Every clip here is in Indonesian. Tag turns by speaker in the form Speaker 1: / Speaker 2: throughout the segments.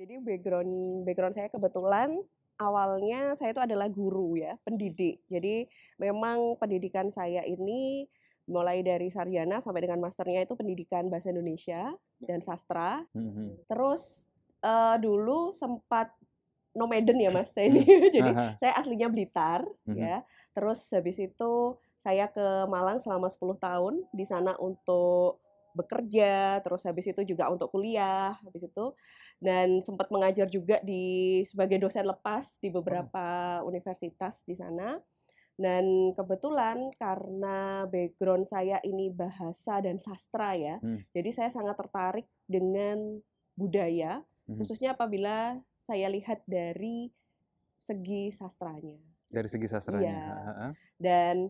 Speaker 1: Jadi background saya kebetulan awalnya saya itu adalah guru ya, pendidik. Jadi memang pendidikan saya ini mulai dari sarjana sampai dengan masternya itu pendidikan bahasa Indonesia dan sastra.
Speaker 2: Mhm.
Speaker 1: Terus dulu sempat nomaden ya Mas saya ini.
Speaker 2: Mmm.
Speaker 1: Jadi saya aslinya Blitar
Speaker 2: Mhm.
Speaker 1: ya. Terus habis itu saya ke Malang selama 10 tahun di sana untuk bekerja, terus habis itu juga untuk kuliah, habis itu dan sempat mengajar juga sebagai dosen lepas di
Speaker 2: Oh.
Speaker 1: beberapa universitas di sana. Dan kebetulan karena background saya ini bahasa dan sastra ya,
Speaker 2: Mmm.
Speaker 1: jadi saya sangat tertarik dengan budaya,
Speaker 2: Mhm.
Speaker 1: khususnya apabila saya lihat dari segi sastranya.
Speaker 2: Dari segi sastranya,
Speaker 1: Iya,
Speaker 2: heeh.
Speaker 1: dan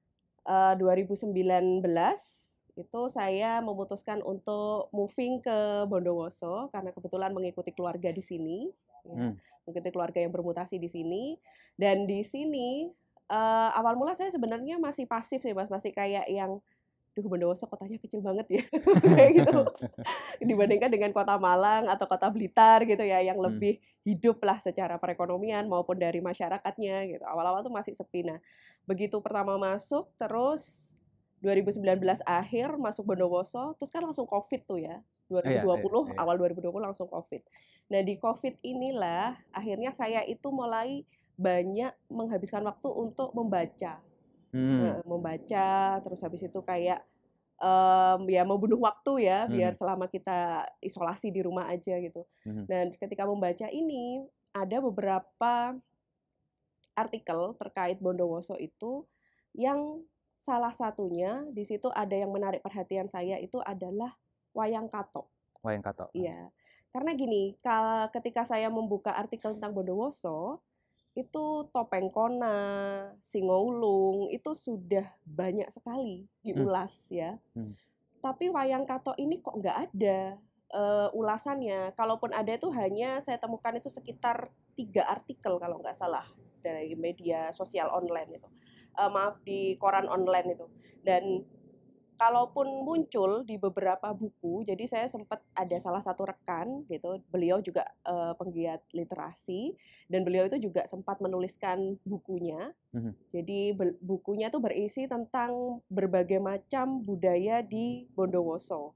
Speaker 1: 2019 itu saya memutuskan untuk moving ke Bondowoso karena kebetulan mengikuti keluarga di sini, ya,
Speaker 2: Mmm.
Speaker 1: mengikuti keluarga yang bermutasi di sini. Dan di sini awal mula saya sebenarnya masih pasif sih Mas, masih kayak yang, "Duh Bondowoso kotanya kecil banget ya," kayak gitu. Dibandingkan dengan kota Malang atau kota Blitar gitu ya, yang
Speaker 2: Mmm.
Speaker 1: lebih hidup lah secara perekonomian maupun dari masyarakatnya gitu. Awal-awal tuh masih sepi. Nah, begitu pertama masuk, terus 2019 akhir masuk Bondowoso, terus kan langsung Covid tuh ya.
Speaker 2: Iya iya
Speaker 1: 2020,
Speaker 2: iya.
Speaker 1: awal 2020 langsung Covid. Nah, di Covid inilah akhirnya saya itu mulai banyak menghabiskan waktu untuk membaca.
Speaker 2: Mmm.
Speaker 1: Membaca, terus habis itu kayak ya membunuh waktu ya, biar
Speaker 2: Mhm.
Speaker 1: selama kita isolasi di rumah aja gitu.
Speaker 2: Mhm.
Speaker 1: Dan ketika membaca ini, ada beberapa artikel terkait Bondowoso itu, yang salah satunya di situ ada yang menarik perhatian saya itu adalah wayang katok.
Speaker 2: Wayang Katok.
Speaker 1: Iya, karena gini, ketika saya membuka artikel tentang Bondowoso, itu topeng Kona, Singoulung, itu sudah banyak sekali
Speaker 2: Mmm.
Speaker 1: diulas ya.
Speaker 2: Mhm.
Speaker 1: Tapi wayang katok ini kok nggak ada, ulasannya. Kalaupun ada itu hanya saya temukan itu sekitar 3 artikel kalau nggak salah, dari media sosial online itu. Maaf, di koran online itu. Dan kalaupun muncul di beberapa buku, jadi saya sempat ada salah satu rekan gitu, beliau juga penggiat literasi dan beliau itu juga sempat menuliskan bukunya.
Speaker 2: Mhm.
Speaker 1: Jadi bukunya tuh berisi tentang berbagai macam budaya di Bondowoso.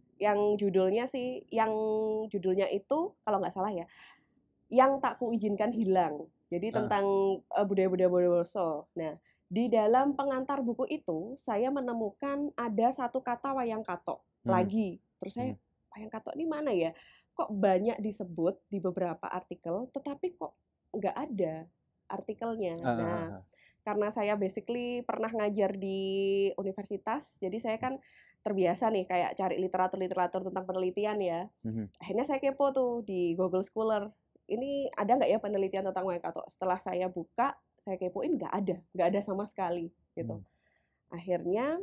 Speaker 1: Yang judulnya itu kalau nggak salah ya, Yang Tak Kuizinkan Hilang. Jadi
Speaker 2: Heeh.
Speaker 1: tentang budaya-budaya Bondowoso. Nah, di dalam pengantar buku itu saya menemukan ada satu kata wayang katok
Speaker 2: Mhm.
Speaker 1: lagi. Terus saya,
Speaker 2: Mhm.
Speaker 1: wayang katok ini mana ya? Kok banyak disebut di beberapa artikel, tetapi kok nggak ada artikelnya.
Speaker 2: Heeh heeh
Speaker 1: Nah,
Speaker 2: heeh.
Speaker 1: karena saya basically pernah ngajar di universitas, jadi saya kan terbiasa nih kayak cari literatur-literatur tentang penelitian ya.
Speaker 2: Mhm.
Speaker 1: Akhirnya saya kepo tuh di Google Scholar, ini ada nggak ya penelitian tentang wayang katok? Setelah saya buka, saya kepoin nggak ada sama sekali gitu.
Speaker 2: Mmm.
Speaker 1: Akhirnya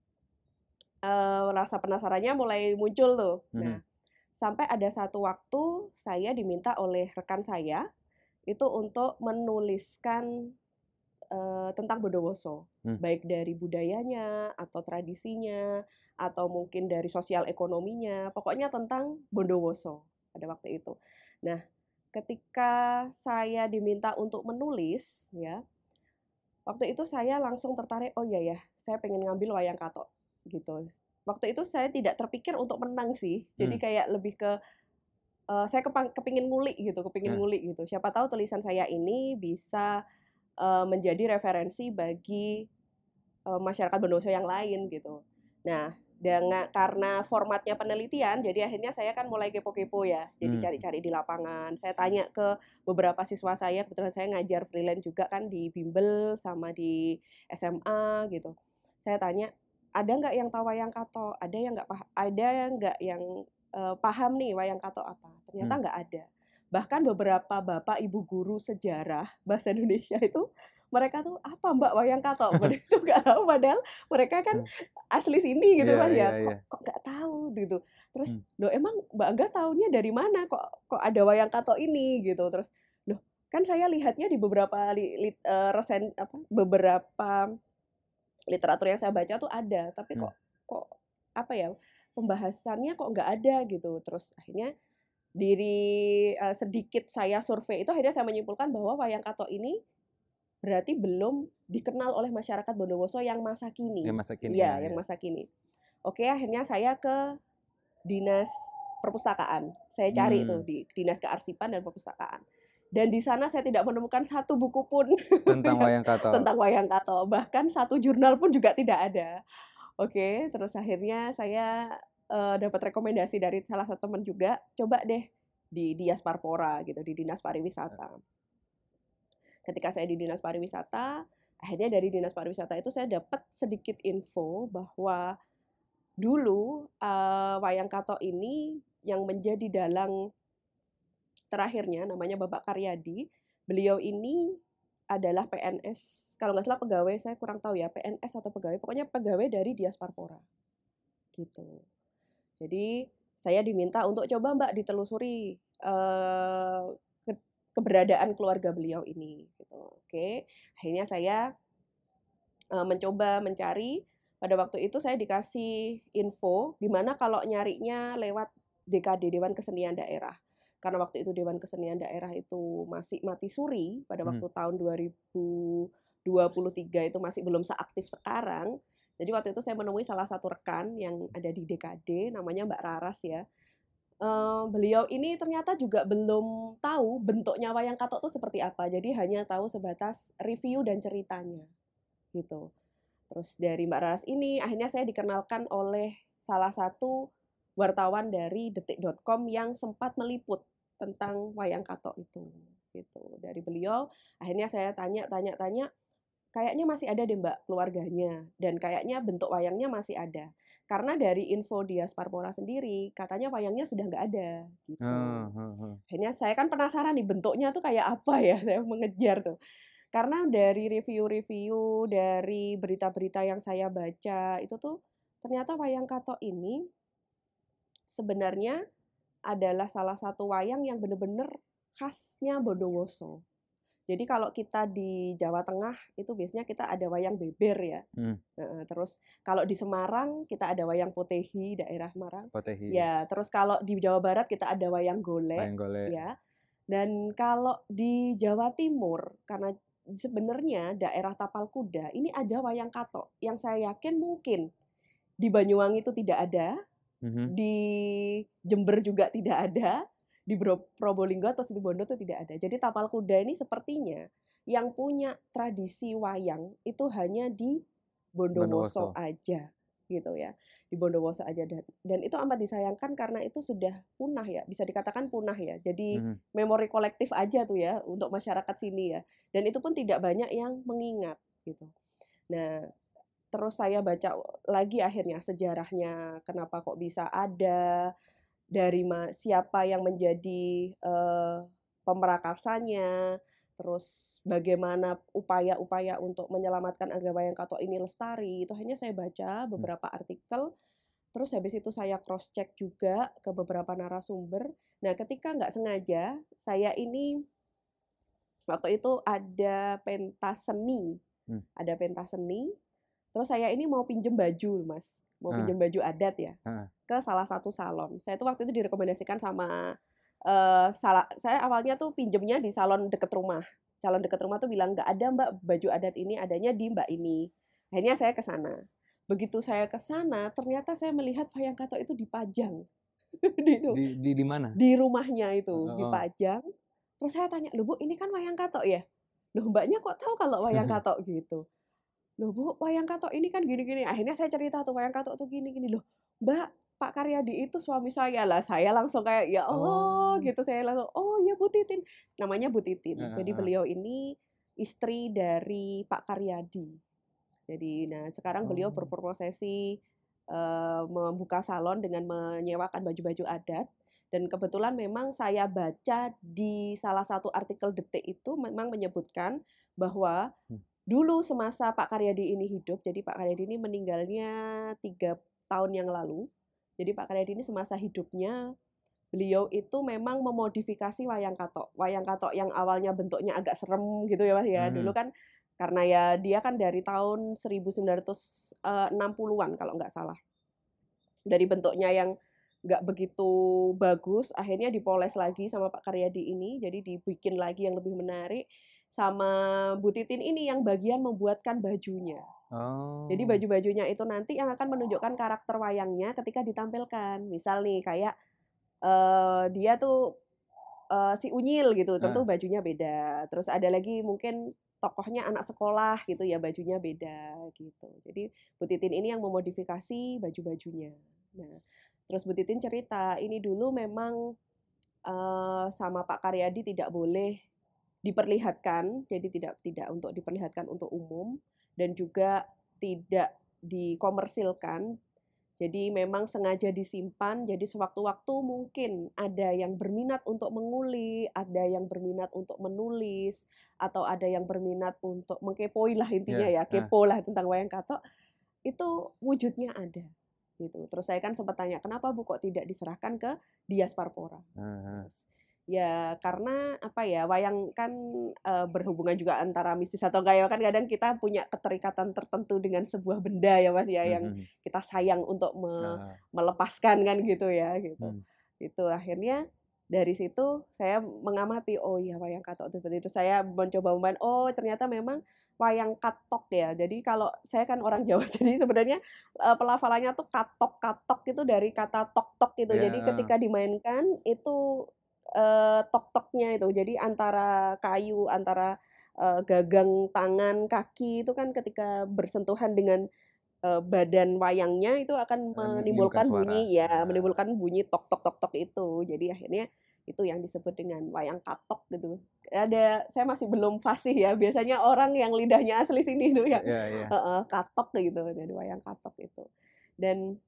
Speaker 1: rasa penasarannya mulai muncul tuh. Nah,
Speaker 2: Mhm.
Speaker 1: sampai ada satu waktu saya diminta oleh rekan saya itu untuk menuliskan tentang Bondowoso,
Speaker 2: Mmm.
Speaker 1: baik dari budayanya atau tradisinya atau mungkin dari sosial ekonominya, pokoknya tentang Bondowoso pada waktu itu. Nah, ketika saya diminta untuk menulis ya, waktu itu saya langsung tertarik, "Oh iya ya, saya pengen ngambil wayang katok," gitu. Waktu itu saya tidak terpikir untuk menang sih, jadi
Speaker 2: Mmm.
Speaker 1: kayak lebih ke, saya kepingin ngulik gitu, kepingin
Speaker 2: Nah.
Speaker 1: ngulik gitu. Siapa tahu tulisan saya ini bisa, menjadi referensi bagi masyarakat Bondowoso yang lain gitu. Nah, karena formatnya penelitian, jadi akhirnya saya kan mulai kepo-kepo ya, jadi
Speaker 2: Mmm.
Speaker 1: cari-cari di lapangan. Saya tanya ke beberapa siswa saya, kebetulan saya ngajar freelance juga kan di bimbel sama di SMA gitu. Saya tanya, ada nggak yang tahu wayang katok? Ada yang nggak yang paham nih wayang katok apa? Ternyata
Speaker 2: Mmm.
Speaker 1: nggak ada. Bahkan beberapa bapak ibu guru sejarah bahasa Indonesia itu mereka tuh, "Apa Mbak wayang katok?" Mereka tuh nggak tahu padahal mereka kan
Speaker 2: Mmm.
Speaker 1: asli sini gitu
Speaker 2: Iya
Speaker 1: Mas
Speaker 2: iya
Speaker 1: ya,
Speaker 2: iya.
Speaker 1: kok kok nggak tahu gitu. Terus,
Speaker 2: Mmm.
Speaker 1: "Loh emang Mbak Angga taunya dari mana kok kok ada wayang katok ini?" Gitu. Terus, "Loh kan saya lihatnya di beberapa beberapa literatur yang saya baca tuh ada, tapi
Speaker 2: Mmm.
Speaker 1: kok kok apa ya, pembahasannya kok nggak ada," gitu. Terus akhirnya sedikit saya survei itu akhirnya saya menyimpulkan bahwa wayang katok ini berarti belum dikenal oleh masyarakat Bondowoso yang masa kini.
Speaker 2: Yang masa kini.
Speaker 1: Iya, yang masa kini. Oke, akhirnya saya ke Dinas Perpustakaan. Saya cari tuh di Dinas Kearsipan dan Perpustakaan. Dan di sana saya tidak menemukan satu buku pun
Speaker 2: tentang wayang katok.
Speaker 1: Tentang wayang katok. Bahkan satu jurnal pun juga tidak ada. Oke, terus akhirnya saya dapat rekomendasi dari salah satu teman juga, coba deh di Dias Parpora gitu, di Dinas Pariwisata. Ketika saya di Dinas Pariwisata, akhirnya dari Dinas Pariwisata itu saya dapat sedikit info bahwa dulu wayang katok ini yang menjadi dalang terakhirnya namanya Bapak Karyadi. Beliau ini adalah PNS, kalau nggak salah pegawai, saya kurang tahu ya, PNS atau pegawai, pokoknya pegawai dari Dias Parpora. Gitu. Jadi saya diminta untuk coba Mbak ditelusuri keberadaan keluarga beliau ini. Gitu. Oke, akhirnya saya mencoba mencari. Pada waktu itu saya dikasih info gimana kalau nyarinya lewat DKD, Dewan Kesenian Daerah. Karena waktu itu Dewan Kesenian Daerah itu masih mati suri pada waktu tahun 2023 itu masih belum seaktif sekarang. Jadi waktu itu saya menemui salah satu rekan yang ada di DKD, namanya Mbak Raras ya. Beliau ini ternyata juga belum tahu bentuknya wayang katok itu seperti apa. Jadi hanya tahu sebatas review dan ceritanya. Gitu. Terus dari Mbak Raras ini akhirnya saya dikenalkan oleh salah satu wartawan dari detik.com yang sempat meliput tentang wayang katok itu. Gitu. Dari beliau akhirnya saya tanya, kayaknya masih ada deh Mbak keluarganya, dan kayaknya bentuk wayangnya masih ada. Karena dari info Dias Parpora sendiri, katanya wayangnya sudah nggak ada. Gitu. Akhirnya saya kan penasaran nih bentuknya tuh kayak apa ya, saya mengejar tuh. Karena dari review-review, dari berita-berita yang saya baca, itu tuh ternyata wayang katok ini sebenarnya adalah salah satu wayang yang benar-benar khasnya Bondowoso. Jadi kalau kita di Jawa Tengah itu biasanya kita ada wayang beber ya. Terus kalau di Semarang kita ada wayang potehi, daerah Semarang.
Speaker 2: Potehi.
Speaker 1: Ya, terus kalau di Jawa Barat kita ada wayang golek. Ya. Dan kalau di Jawa Timur, karena sebenarnya daerah Tapal Kuda ini ada wayang katok yang saya yakin mungkin di Banyuwangi itu tidak ada, di Jember juga tidak ada, di Probolinggo atau Situbondo itu tidak ada. Jadi Tapal Kuda ini sepertinya yang punya tradisi wayang itu hanya di Bondowoso aja, gitu ya. Di Bondowoso aja, dan itu amat disayangkan karena itu sudah punah ya, bisa dikatakan punah ya. Jadi memori kolektif aja tuh ya untuk masyarakat sini ya. Dan itu pun tidak banyak yang mengingat gitu. Nah, terus saya baca lagi akhirnya sejarahnya, kenapa kok bisa ada, dari siapa yang menjadi pemrakasanya, terus bagaimana upaya-upaya untuk menyelamatkan agar wayang katok ini lestari. Itu hanya saya baca beberapa artikel, terus habis itu saya cross check juga ke beberapa narasumber. Nah, ketika nggak sengaja, saya ini waktu itu ada pentas seni, terus saya ini mau pinjem baju, Mas, mau pinjem baju adat ya, ke salah satu salon. Saya tuh waktu itu direkomendasikan sama saya awalnya tuh pinjemnya di salon deket rumah. Salon deket rumah tuh bilang nggak ada Mbak baju adat ini, adanya di Mbak ini. Akhirnya saya ke sana. Begitu saya ke sana, ternyata saya melihat wayang katok itu dipajang.
Speaker 2: Di mana?
Speaker 1: Di rumahnya itu dipajang. Terus saya tanya, loh Bu, ini kan wayang katok ya? Loh Mbaknya kok tahu kalau wayang katok gitu? Loh Bu, wayang katok ini kan gini-gini. Akhirnya saya cerita tuh, wayang katok tuh gini-gini. Loh Mbak, Pak Karyadi itu suami saya lah. Saya langsung kayak, ya Allah gitu. Saya langsung, oh ya Bu Titin. Namanya Bu Titin. Jadi beliau ini istri dari Pak Karyadi. Jadi, nah sekarang beliau berprofesi membuka salon dengan menyewakan baju-baju adat. Dan kebetulan memang saya baca di salah satu artikel Detik itu memang menyebutkan bahwa dulu semasa Pak Karyadi ini hidup, jadi Pak Karyadi ini meninggalnya 3 tahun yang lalu. Jadi Pak Karyadi ini semasa hidupnya, beliau itu memang memodifikasi wayang katok. Wayang katok yang awalnya bentuknya agak serem gitu ya Mas ya. Dulu kan karena ya dia kan dari tahun 1960-an kalau nggak salah. Dari bentuknya yang nggak begitu bagus, akhirnya dipoles lagi sama Pak Karyadi ini, jadi dibikin lagi yang lebih menarik, sama Bu Titin ini yang bagian membuatkan bajunya. Jadi
Speaker 2: Oh.
Speaker 1: baju-bajunya itu nanti yang akan menunjukkan karakter wayangnya ketika ditampilkan. Misal nih kayak dia tuh si Unyil gitu, tentu
Speaker 2: Heeh.
Speaker 1: bajunya beda. Terus ada lagi mungkin tokohnya anak sekolah gitu ya, bajunya beda gitu. Jadi Bu Titin ini yang memodifikasi baju-bajunya. Nah, terus Bu Titin cerita, ini dulu memang sama Pak Karyadi tidak boleh diperlihatkan, jadi tidak tidak untuk diperlihatkan untuk umum dan juga tidak dikomersilkan. Jadi memang sengaja disimpan, jadi sewaktu-waktu mungkin ada yang berminat untuk menguli, ada yang berminat untuk menulis, atau ada yang berminat untuk mengkepoi lah intinya
Speaker 2: Iya,
Speaker 1: ya, kepo lah tentang wayang katok, itu wujudnya ada. Gitu. Terus saya kan sempat tanya, kenapa Bu kok tidak diserahkan ke Dias Parpora?
Speaker 2: heeh.
Speaker 1: Terus, ya karena apa ya, wayang kan berhubungan juga antara mistis atau enggak ya, kan kadang kita punya keterikatan tertentu dengan sebuah benda ya Mas ya, yang
Speaker 2: Mhm.
Speaker 1: kita sayang untuk
Speaker 2: Heeh.
Speaker 1: melepaskan kan gitu ya gitu.
Speaker 2: Mmm.
Speaker 1: Itu akhirnya dari situ saya mengamati, oh iya wayang katok seperti itu. Saya mencoba oh ternyata memang wayang katok ya. Jadi kalau saya kan orang Jawa, jadi sebenarnya pelafalannya tuh katok-katok itu dari kata tok-tok gitu.
Speaker 2: Iya,
Speaker 1: Jadi
Speaker 2: heeh.
Speaker 1: ketika dimainkan itu tok-toknya itu. Jadi antara kayu, antara gagang tangan, kaki itu kan ketika bersentuhan dengan badan wayangnya itu akan
Speaker 2: Menimbulkan
Speaker 1: menimbulkan
Speaker 2: suara.
Speaker 1: bunyi ya, menimbulkan bunyi tok tok tok tok itu. Jadi akhirnya itu yang disebut dengan wayang katok gitu. Saya masih belum fasih ya. Biasanya orang yang lidahnya asli sini itu yang
Speaker 2: Iya, iya.
Speaker 1: katok gitu, dari wayang katok itu. Dan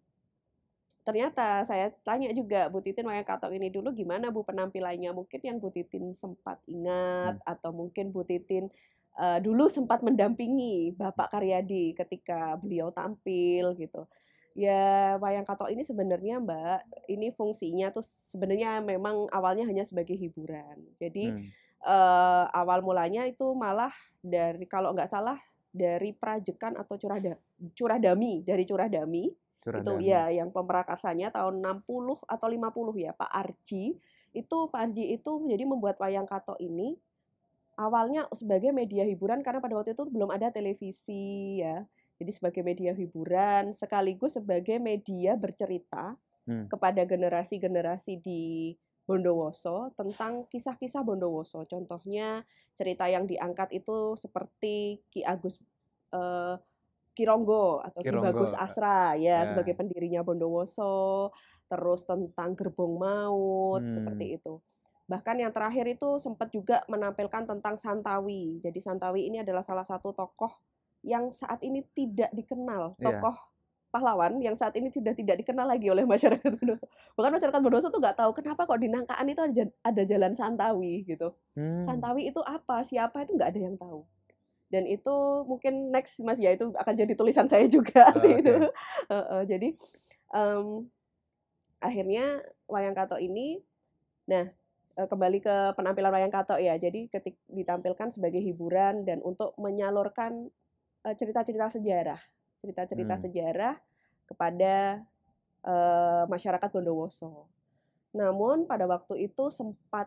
Speaker 1: ternyata saya tanya juga, Bu Titin wayang katok ini dulu gimana Bu penampilannya? Mungkin yang Bu Titin sempat ingat
Speaker 2: Mmm.
Speaker 1: atau mungkin Bu Titin dulu sempat mendampingi Bapak Karyadi ketika beliau tampil gitu. Ya wayang katok ini sebenarnya Mbak, ini fungsinya tuh sebenarnya memang awalnya hanya sebagai hiburan. Jadi
Speaker 2: Mmm.
Speaker 1: awal mulanya itu malah dari kalau nggak salah dari Prajekan atau Curadami, dari Curadami itu
Speaker 2: Curadami.
Speaker 1: ya yang pemerakarsanya tahun 60 atau 50 ya, Pak Arji. Pak Arji itu jadi membuat wayang katok ini awalnya sebagai media hiburan karena pada waktu itu belum ada televisi ya. Jadi sebagai media hiburan sekaligus sebagai media bercerita
Speaker 2: Mmm.
Speaker 1: kepada generasi-generasi di Bondowoso tentang kisah-kisah Bondowoso. Contohnya cerita yang diangkat itu seperti Ki Agus eh, Kironggo atau Ki
Speaker 2: Kironggo,
Speaker 1: Bagus Asra ya sebagai
Speaker 2: ya.
Speaker 1: pendirinya Bondowoso, terus tentang Gerbong Maut
Speaker 2: Mmm.
Speaker 1: seperti itu. Bahkan yang terakhir itu sempat juga menampilkan tentang Santawi. Jadi Santawi ini adalah salah satu tokoh yang saat ini tidak dikenal,
Speaker 2: Iya.
Speaker 1: tokoh pahlawan yang saat ini sudah tidak dikenal lagi oleh masyarakat Bondowoso. Bahkan masyarakat Bondowoso tuh nggak tahu kenapa kok di Nangkaan itu ada jalan Santawi gitu.
Speaker 2: Mmm.
Speaker 1: Santawi itu apa? Siapa itu nggak ada yang tahu. Dan itu mungkin next Mas ya, itu akan jadi tulisan saya juga sih itu.
Speaker 2: Oke.
Speaker 1: Jadi, mmm, akhirnya wayang katok ini nah, kembali ke penampilan wayang katok ya. Jadi ditampilkan sebagai hiburan dan untuk menyalurkan, cerita-cerita sejarah cerita-cerita
Speaker 2: Mmm.
Speaker 1: sejarah kepada, masyarakat Bondowoso. Namun pada waktu itu sempat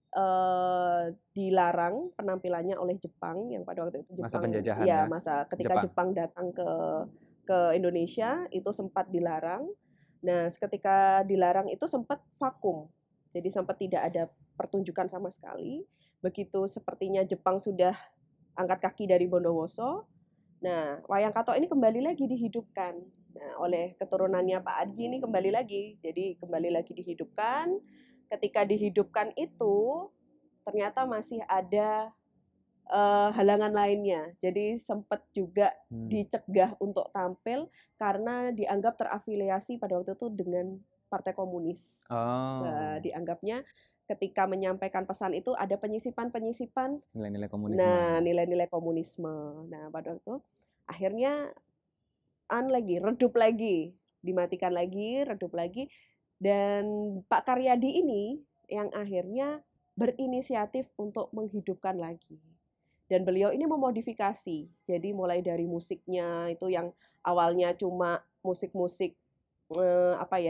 Speaker 1: dilarang penampilannya oleh Jepang, yang pada waktu itu
Speaker 2: Masa
Speaker 1: Jepang
Speaker 2: penjajahan
Speaker 1: ya
Speaker 2: ya,
Speaker 1: ketika
Speaker 2: Jepang?
Speaker 1: Jepang datang ke Indonesia, itu sempat dilarang. Nah, ketika dilarang itu sempat vakum. Jadi sempat tidak ada pertunjukan sama sekali. Begitu sepertinya Jepang sudah angkat kaki dari Bondowoso, nah wayang katok ini kembali lagi dihidupkan. Nah, oleh keturunannya Pak Arji ini kembali lagi. Jadi kembali lagi dihidupkan. Ketika dihidupkan itu ternyata masih ada halangan lainnya. Jadi sempat juga
Speaker 2: Mmm.
Speaker 1: dicegah untuk tampil karena dianggap terafiliasi pada waktu itu dengan Partai Komunis.
Speaker 2: Oh,
Speaker 1: Dianggapnya ketika menyampaikan pesan itu ada penyisipan-penyisipan,
Speaker 2: nilai-nilai komunisme.
Speaker 1: nah nilai-nilai komunisme. Nah pada waktu itu akhirnya redup lagi, dimatikan lagi, redup lagi, dan Pak Karyadi ini yang akhirnya berinisiatif untuk menghidupkan lagi. Dan beliau ini memodifikasi, jadi mulai dari musiknya itu yang awalnya cuma musik-musik apa ya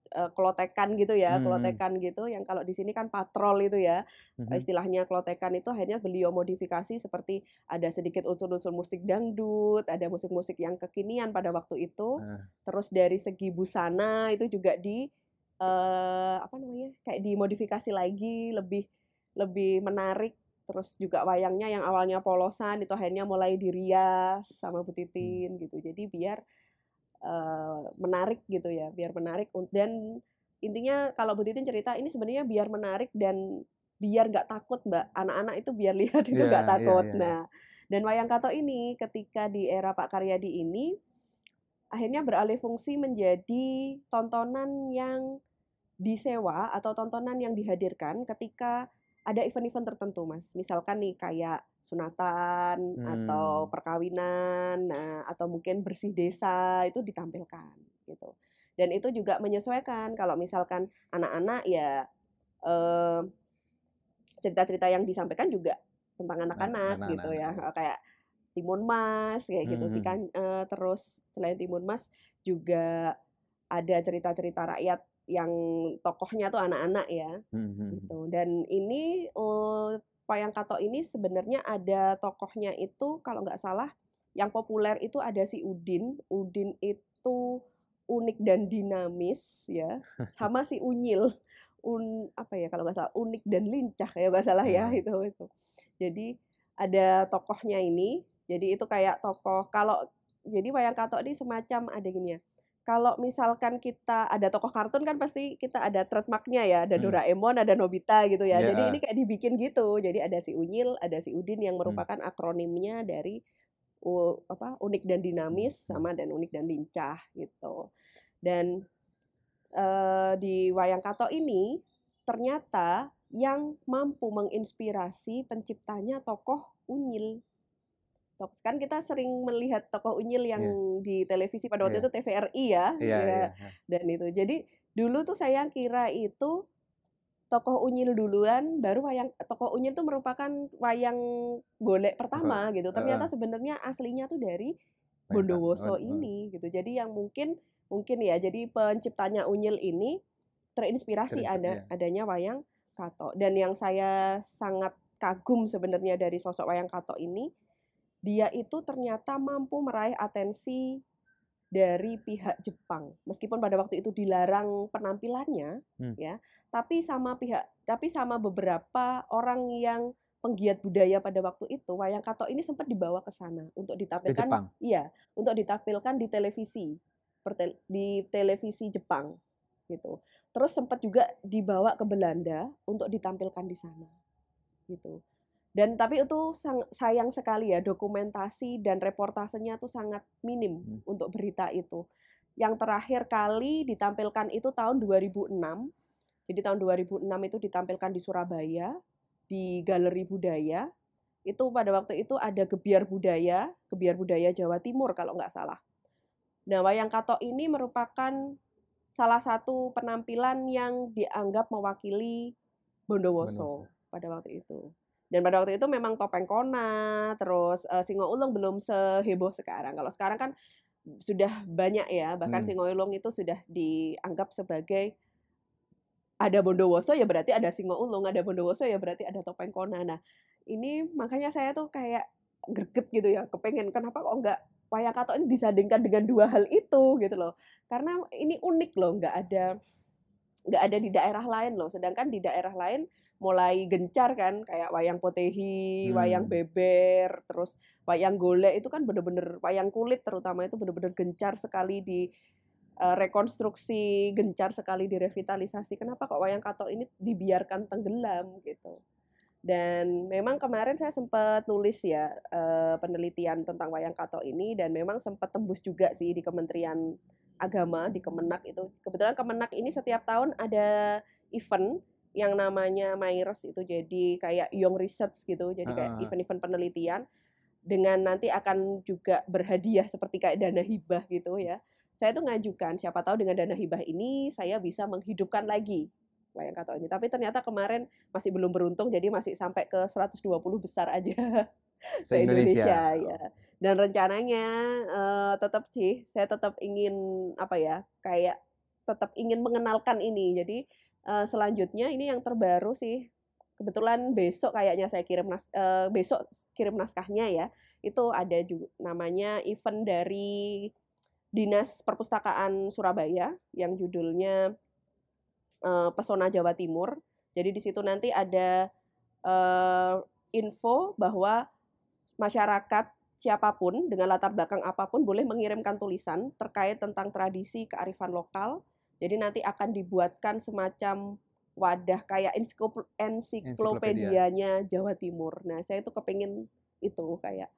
Speaker 1: klotekan gitu ya, klotekan gitu yang kalau di sini kan patrol itu ya. Istilahnya klotekan itu akhirnya beliau modifikasi seperti ada sedikit unsur-unsur musik dangdut, ada musik-musik yang kekinian pada waktu itu. Terus dari segi busana itu juga apa namanya? Kayak dimodifikasi lagi, lebih menarik. Terus juga wayangnya yang awalnya polosan itu akhirnya mulai dirias sama Bu Titin gitu. Jadi biar menarik gitu ya, biar menarik. Dan intinya kalau Bu Titin cerita ini sebenarnya biar menarik dan biar nggak takut Mbak, anak-anak itu biar lihat itu nggak takut. Nah, dan wayang kato ini ketika di era Pak Karyadi ini akhirnya beralih fungsi menjadi tontonan yang disewa atau tontonan yang dihadirkan ketika ada event-event tertentu, Mas. Misalkan nih kayak sunatan atau perkawinan, nah atau mungkin bersih desa itu ditampilkan gitu. Dan itu juga menyesuaikan kalau misalkan anak-anak ya cerita-cerita yang disampaikan juga tentang anak-anak gitu ya. Kayak Timun Mas kayak gitu sih kan. Terus selain Timun Mas juga ada cerita-cerita rakyat yang tokohnya tuh anak-anak ya, gitu. Dan ini wayang kato ini sebenarnya ada tokohnya itu kalau nggak salah yang populer itu ada si Udin. Udin itu unik dan dinamis ya, sama si Unyil. Apa ya kalau nggak salah unik dan lincah ya masalah ya itu. Jadi ada tokohnya ini. Jadi itu kayak tokoh jadi wayang kato ini semacam ada gini ya. Kalau misalkan kita ada tokoh kartun kan pasti kita ada trademarknya ya, ada Doraemon, ada Nobita gitu ya. Jadi ini kayak dibikin gitu. Jadi ada si Unyil, ada si Udin yang merupakan akronimnya dari unik dan dinamis sama dan unik dan lincah gitu. Dan di wayang kato ini ternyata yang mampu menginspirasi penciptanya tokoh Unyil. Kan kita sering melihat tokoh Unyil yang di televisi pada waktu itu TVRI ya. Dan itu. Jadi dulu tuh saya kira itu tokoh Unyil duluan, baru tokoh Unyil itu merupakan wayang golek pertama gitu. Ternyata sebenarnya aslinya tuh dari Bondowoso ini gitu. Jadi yang mungkin ya, jadi penciptanya Unyil ini terinspirasi adanya wayang kato. Dan yang saya sangat kagum sebenarnya dari sosok wayang kato ini, dia itu ternyata mampu meraih atensi dari pihak Jepang. Meskipun pada waktu itu dilarang penampilannya, ya, tapi sama beberapa orang yang penggiat budaya pada waktu itu, wayang kato ini sempat dibawa ke sana untuk ditampilkan, untuk ditampilkan di televisi Jepang, gitu. Terus sempat juga dibawa ke Belanda untuk ditampilkan di sana, gitu. Dan tapi itu sayang sekali ya, dokumentasi dan reportasenya tuh sangat minim untuk berita itu. Yang terakhir kali ditampilkan itu tahun 2006. Jadi tahun 2006 itu ditampilkan di Surabaya, di Galeri Budaya. Itu pada waktu itu ada Gebiar Budaya Jawa Timur kalau nggak salah. Nah, wayang kato ini merupakan salah satu penampilan yang dianggap mewakili Bondowoso pada waktu itu. Dan pada waktu itu memang topeng kona, terus Singo Ulung belum seheboh sekarang. Kalau sekarang kan sudah banyak ya, bahkan Singo Ulung itu sudah dianggap sebagai ada Bondowoso ya berarti ada Singo Ulung, ada Bondowoso ya berarti ada topeng kona. Nah, ini makanya saya tuh kayak greget gitu ya, kepengen kenapa kok enggak wayang kato ini disandingkan dengan dua hal itu gitu loh. Karena ini unik loh, nggak ada di daerah lain loh. Sedangkan di daerah lain mulai gencar kan, kayak wayang potehi, wayang beber, terus wayang golek itu kan bener-bener wayang kulit terutama itu bener-bener gencar sekali di rekonstruksi, gencar sekali direvitalisasi. Kenapa kok wayang kato ini dibiarkan tenggelam gitu? Dan memang kemarin saya sempat nulis ya penelitian tentang wayang kato ini dan memang sempat tembus juga sih di Kementerian Agama, di Kemenak itu. Kebetulan Kemenak ini setiap tahun ada event yang namanya MyRes itu, jadi kayak Young Research gitu, jadi kayak event-event penelitian dengan nanti akan juga berhadiah seperti kayak dana hibah gitu ya. Saya tuh ngajukan, siapa tahu dengan dana hibah ini saya bisa menghidupkan lagi wayang kato ini. Tapi ternyata kemarin masih belum beruntung, jadi masih sampai ke 120 besar aja se-Indonesia ya. Dan rencananya tetap sih, saya tetap ingin apa ya, kayak tetap ingin mengenalkan ini. Jadi selanjutnya ini yang terbaru sih. Kebetulan besok kayaknya saya besok kirim naskahnya ya. Itu ada juga namanya event dari Dinas Perpustakaan Surabaya yang judulnya Pesona Jawa Timur. Jadi di situ nanti ada info bahwa masyarakat siapapun dengan latar belakang apapun boleh mengirimkan tulisan terkait tentang tradisi kearifan lokal. Jadi nanti akan dibuatkan semacam wadah kayak ensiklopedianya Jawa Timur. Nah, saya tuh kepingin itu kayak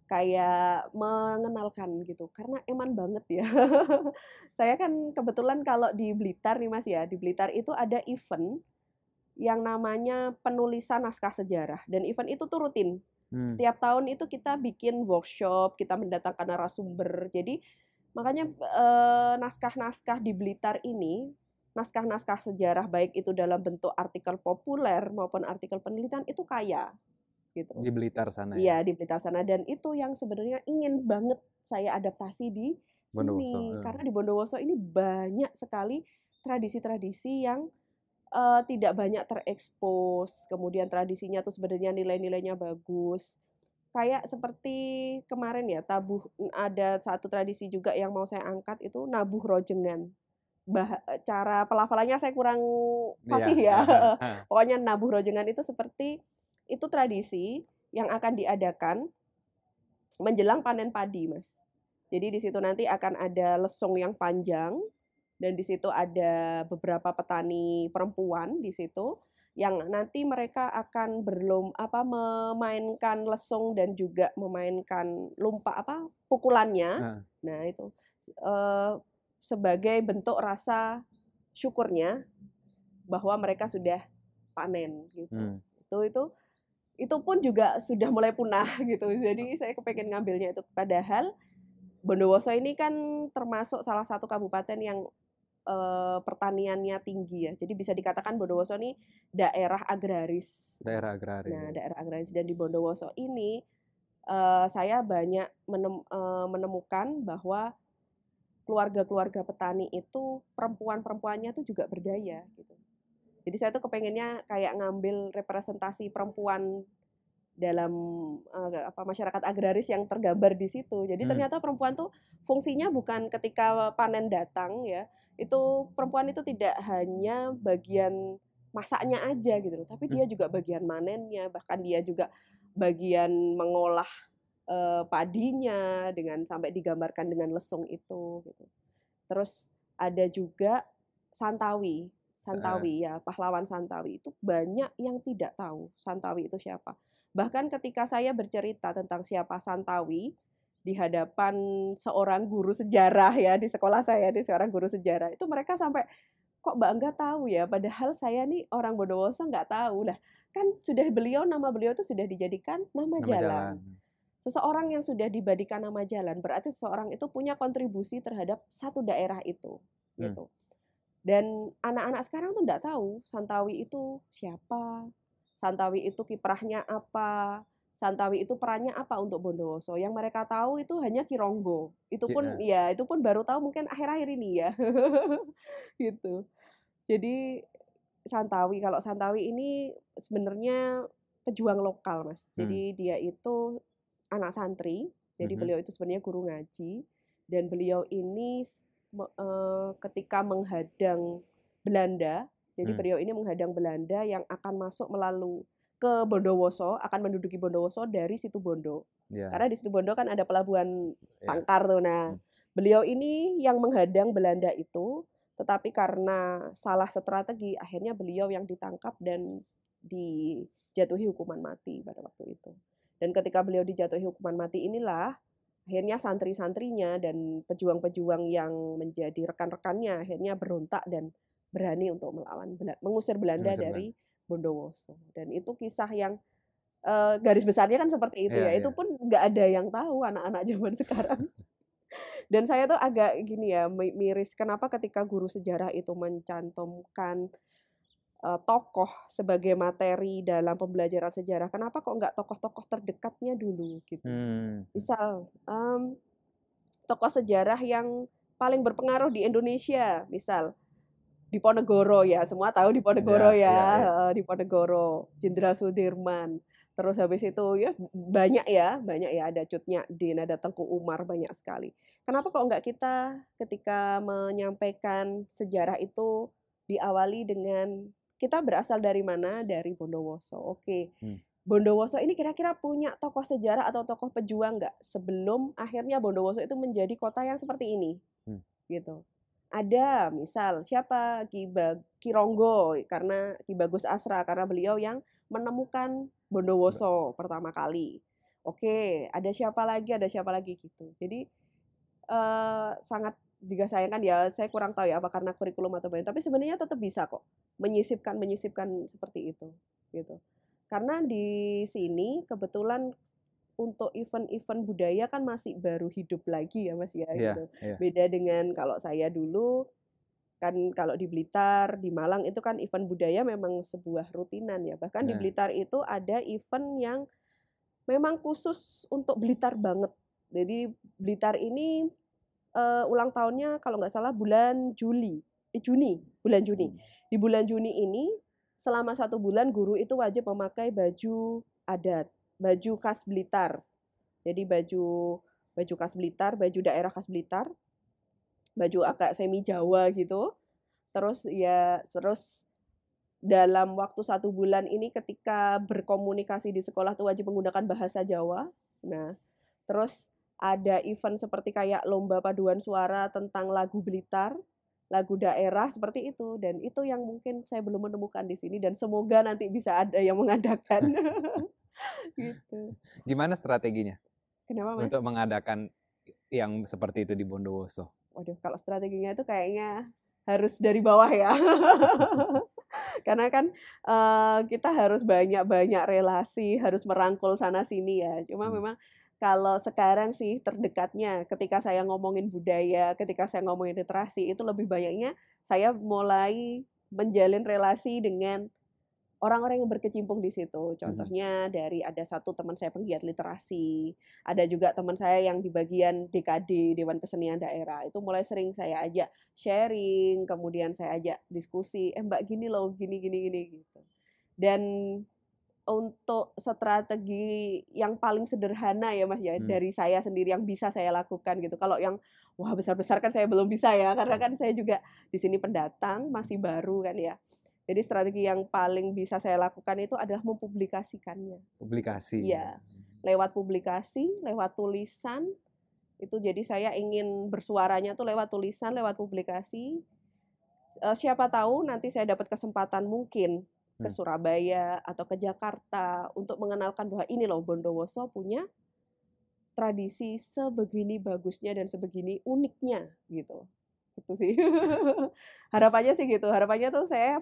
Speaker 1: mengenalkan gitu karena eman banget ya. Saya kan kebetulan kalau di Blitar nih Mas ya, di Blitar itu ada event yang namanya penulisan naskah sejarah dan event itu tuh rutin. Setiap tahun itu kita bikin workshop, kita mendatangkan narasumber. Jadi makanya naskah-naskah di Blitar ini, naskah-naskah sejarah baik itu dalam bentuk artikel populer maupun artikel penelitian itu kaya gitu.
Speaker 2: Di Blitar sana
Speaker 1: ya? Iya, di Blitar sana dan itu yang sebenarnya ingin banget saya adaptasi di sini. Karena di Bondowoso ini banyak sekali tradisi-tradisi yang tidak banyak terekspos, kemudian tradisinya tuh sebenarnya nilai-nilainya bagus. Kayak seperti kemarin ya, ada satu tradisi juga yang mau saya angkat itu nabuh rojengan. Cara pelafalannya saya kurang fasih ya. Pokoknya nabuh rojengan itu itu tradisi yang akan diadakan menjelang panen padi, Mas. Jadi di situ nanti akan ada lesung yang panjang dan di situ ada beberapa petani perempuan di situ yang nanti mereka akan memainkan lesung dan juga memainkan pukulannya. Nah, itu sebagai bentuk rasa syukurnya bahwa mereka sudah panen gitu. Itu pun juga sudah mulai punah gitu. Jadi saya kepengen ngambilnya itu. Padahal Bondowoso ini kan termasuk salah satu kabupaten yang pertaniannya tinggi ya. Jadi bisa dikatakan Bondowoso ini daerah agraris.
Speaker 2: Daerah agraris.
Speaker 1: Nah, daerah agraris dan di Bondowoso ini saya banyak menemukan bahwa keluarga-keluarga petani itu perempuan-perempuannya tuh juga berdaya gitu. Jadi saya tuh kepengennya kayak ngambil representasi perempuan dalam masyarakat agraris yang tergambar di situ. Jadi ternyata perempuan tuh fungsinya bukan ketika panen datang ya, itu perempuan itu tidak hanya bagian masaknya aja gitu, tapi dia juga bagian manennya, bahkan dia juga bagian mengolah padinya dengan sampai digambarkan dengan lesung itu gitu. Terus ada juga Santawi ya, pahlawan Santawi itu banyak yang tidak tahu Santawi itu siapa. Bahkan ketika saya bercerita tentang siapa Santawi di hadapan seorang guru sejarah ya di sekolah saya, di seorang guru sejarah, itu mereka sampai kok Mbak enggak tahu ya, padahal saya nih orang Bondowoso nggak tahu lah. Kan nama beliau itu sudah dijadikan nama jalan. Seseorang yang sudah dibadikan nama jalan berarti seseorang itu punya kontribusi terhadap satu daerah itu gitu. Dan anak-anak sekarang tuh nggak tahu Santawi itu siapa, Santawi itu kiprahnya apa, Santawi itu perannya apa untuk Bondowoso. Yang mereka tahu itu hanya Kironggo. Itu pun baru tahu mungkin akhir-akhir ini ya. Gitu. Jadi kalau Santawi ini sebenarnya pejuang lokal, Mas. Jadi dia itu anak santri, jadi beliau itu sebenarnya guru ngaji, dan beliau ini ketika menghadang Belanda, jadi beliau ini menghadang Belanda yang akan masuk ke Bondowoso, akan menduduki Bondowoso dari Situbondo. Karena di Situbondo kan ada pelabuhan Tangkar tuh. Nah, beliau ini yang menghadang Belanda itu, tetapi karena salah strategi, akhirnya beliau yang ditangkap dan dijatuhi hukuman mati pada waktu itu. Dan ketika beliau dijatuhi hukuman mati inilah, akhirnya santri-santrinya dan pejuang-pejuang yang menjadi rekan-rekannya akhirnya berontak dan berani untuk mengusir Belanda dari Bondowoso. Dan itu kisah yang garis besarnya kan seperti itu ya. Itu pun nggak ada yang tahu anak-anak zaman sekarang. Dan saya tuh agak gini ya, miris kenapa ketika guru sejarah itu mencantumkan tokoh sebagai materi dalam pembelajaran sejarah, kenapa kok nggak tokoh-tokoh terdekatnya dulu gitu. Misal tokoh sejarah yang paling berpengaruh di Indonesia, misal Diponegoro ya, semua tahu Diponegoro
Speaker 2: Iya,
Speaker 1: ya,
Speaker 2: iya, iya.
Speaker 1: Diponegoro, Jenderal Sudirman. Terus habis itu ya banyak ya, ada Cut Nyak-Din, ada Tengku Umar, banyak sekali. Kenapa kok enggak kita ketika menyampaikan sejarah itu diawali dengan kita berasal dari mana? Dari Bondowoso. Oke. Bondowoso ini kira-kira punya tokoh sejarah atau tokoh pejuang nggak sebelum akhirnya Bondowoso itu menjadi kota yang seperti ini, gitu. Ada, misal siapa? Ki Ronggo, karena Ki Bagus Asra, karena beliau yang menemukan Bondowoso pertama kali. Oke, ada siapa lagi gitu. Jadi sangat disayangkan ya, saya kurang tahu ya apa karena kurikulum atau bagaimana, tapi sebenarnya tetap bisa kok menyisipkan seperti itu, gitu. Karena di sini kebetulan untuk event-event budaya kan masih baru hidup lagi ya Mas ya, gitu. Beda dengan kalau saya dulu, kan kalau di Blitar, di Malang itu kan event budaya memang sebuah rutinan ya. Bahkan di Blitar itu ada event yang memang khusus untuk Blitar banget. Jadi Blitar ini ulang tahunnya kalau nggak salah bulan Juni. Di bulan Juni ini selama 1 bulan guru itu wajib memakai baju adat, baju khas Blitar. Jadi baju khas Blitar, baju daerah khas Blitar, baju agak semi Jawa gitu. Terus dalam waktu 1 bulan ini ketika berkomunikasi di sekolah tuh wajib menggunakan bahasa Jawa. Nah, terus ada event seperti kayak lomba paduan suara tentang lagu Blitar, lagu daerah seperti itu, dan itu yang mungkin saya belum menemukan di sini dan semoga nanti bisa ada yang mengadakan. Gitu.
Speaker 2: Gimana strateginya?
Speaker 1: Kenapa, Mas?
Speaker 2: Untuk mengadakan yang seperti itu di Bondowoso?
Speaker 1: Waduh, kalau strateginya itu kayaknya harus dari bawah ya. Karena kan kita harus banyak relasi, harus merangkul sana sini ya. Cuma memang kalau sekarang sih terdekatnya ketika saya ngomongin budaya, ketika saya ngomongin literasi, itu lebih banyaknya saya mulai menjalin relasi dengan orang-orang yang berkecimpung di situ. Contohnya dari ada satu teman saya penggiat literasi, ada juga teman saya yang di bagian DKD, Dewan Kesenian Daerah. Itu mulai sering saya ajak sharing, kemudian saya ajak diskusi, Mbak gini loh, gini gitu. Dan untuk strategi yang paling sederhana ya Mas ya, dari saya sendiri yang bisa saya lakukan gitu. Kalau yang wah besar-besar kan saya belum bisa ya, karena kan saya juga di sini pendatang, masih baru kan ya. Jadi strategi yang paling bisa saya lakukan itu adalah mempublikasikannya.
Speaker 2: Publikasi.
Speaker 1: Iya, lewat publikasi, lewat tulisan. Itu jadi saya ingin bersuaranya tuh lewat tulisan, lewat publikasi. Siapa tahu nanti saya dapat kesempatan mungkin ke Surabaya atau ke Jakarta untuk mengenalkan bahwa ini loh Bondowoso punya tradisi sebegini bagusnya dan sebegini uniknya gitu. Itu sih. Harapannya sih gitu. Harapannya tuh saya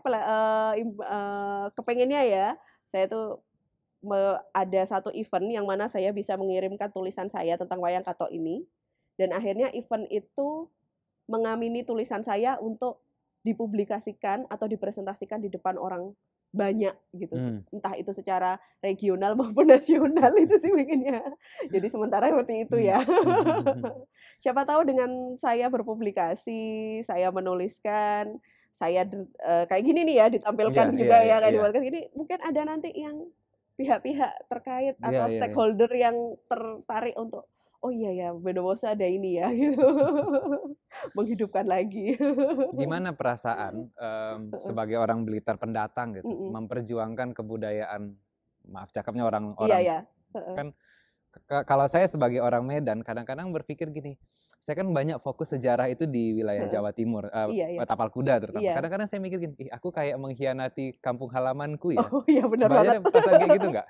Speaker 1: kepengennya ya, saya tuh ada satu event yang mana saya bisa mengirimkan tulisan saya tentang wayang katok ini, dan akhirnya event itu mengamini tulisan saya untuk dipublikasikan atau dipresentasikan di depan orang banyak gitu. Entah itu secara regional maupun nasional, itu sih pengennya. Jadi sementara seperti itu ya. Siapa tahu dengan saya berpublikasi, saya menuliskan, saya kayak gini nih ya ditampilkan juga ya kayak di podcast gini, mungkin ada nanti yang pihak-pihak terkait atau stakeholder yang tertarik untuk oh iya ya Bondowoso ada ini ya gitu. Menghidupkan lagi.
Speaker 2: Gimana perasaan sebagai orang Blitar pendatang gitu, memperjuangkan kebudayaan, maaf cakapnya orang-orang.
Speaker 1: Iya.
Speaker 2: Kan kalau saya sebagai orang Medan kadang-kadang berpikir gini, saya kan banyak fokus sejarah itu di wilayah Jawa Timur, Tapal Kuda terutama. Kadang-kadang saya mikir gini, aku kayak mengkhianati kampung halamanku ya.
Speaker 1: Oh iya benar banget.
Speaker 2: Ada perasaan kayak gitu nggak?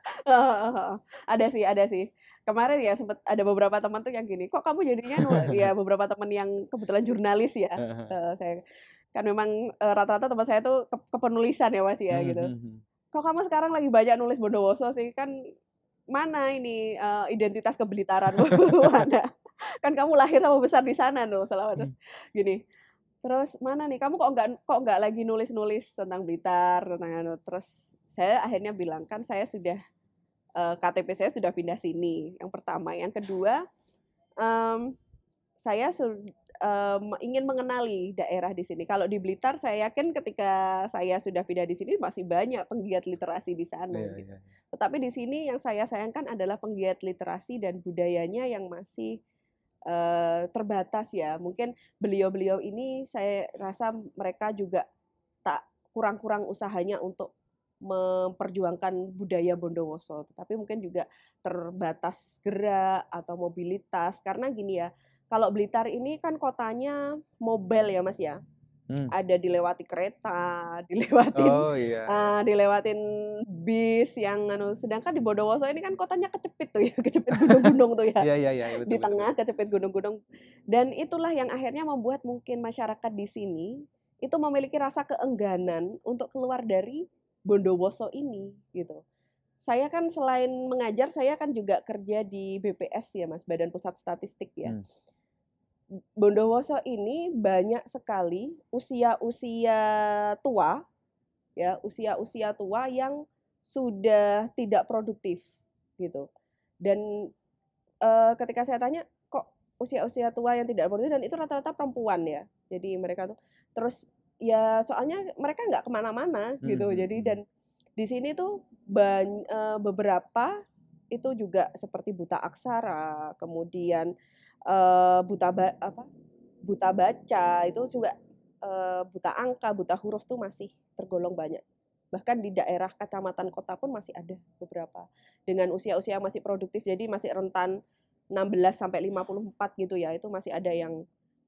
Speaker 1: Ada sih. Kemarin ya sempat ada beberapa teman tuh yang gini, kok kamu jadinya ya beberapa teman yang kebetulan jurnalis ya. Saya kan memang rata-rata teman saya tuh kepenulisan ya Mas ya gitu. Kok kamu sekarang lagi banyak nulis Bondowoso sih, kan mana ini identitas keblitaranmu mana? Kan kamu lahir sama besar di sana loh selama terus gini. Terus mana nih kamu kok nggak lagi nulis tentang Blitar tentang terus saya akhirnya bilang kan saya sudah KTP saya sudah pindah sini, yang pertama. Yang kedua, saya ingin mengenali daerah di sini. Kalau di Blitar saya yakin ketika saya sudah pindah di sini masih banyak penggiat literasi di sana. Gitu. Tetapi di sini yang saya sayangkan adalah penggiat literasi dan budayanya yang masih terbatas ya. Mungkin beliau-beliau ini saya rasa mereka juga tak kurang-kurang usahanya untuk memperjuangkan budaya Bondowoso, tetapi mungkin juga terbatas gerak atau mobilitas karena gini ya, kalau Blitar ini kan kotanya mobile ya Mas ya. Ada dilewati kereta, dilewatin bis yang sedangkan di Bondowoso ini kan kotanya kecepit tuh ya, kecepit gunung-gunung tuh ya.
Speaker 2: Iya,
Speaker 1: di tengah kecepit gunung-gunung. Dan itulah yang akhirnya membuat mungkin masyarakat di sini itu memiliki rasa keengganan untuk keluar dari Bondowoso ini gitu. Saya kan selain mengajar, saya kan juga kerja di BPS ya Mas, Badan Pusat Statistik ya. Bondowoso ini banyak sekali usia-usia tua ya, usia-usia tua yang sudah tidak produktif gitu. Dan ketika saya tanya kok usia-usia tua yang tidak produktif, dan itu rata-rata perempuan ya. Jadi mereka tuh terus ya soalnya mereka nggak kemana-mana gitu. Jadi dan di sini tuh beberapa itu juga seperti buta aksara, kemudian buta baca itu juga buta angka, buta huruf tuh masih tergolong banyak. Bahkan di daerah kecamatan kota pun masih ada beberapa dengan usia-usia masih produktif, jadi masih rentan 16 sampai 54 gitu ya, itu masih ada yang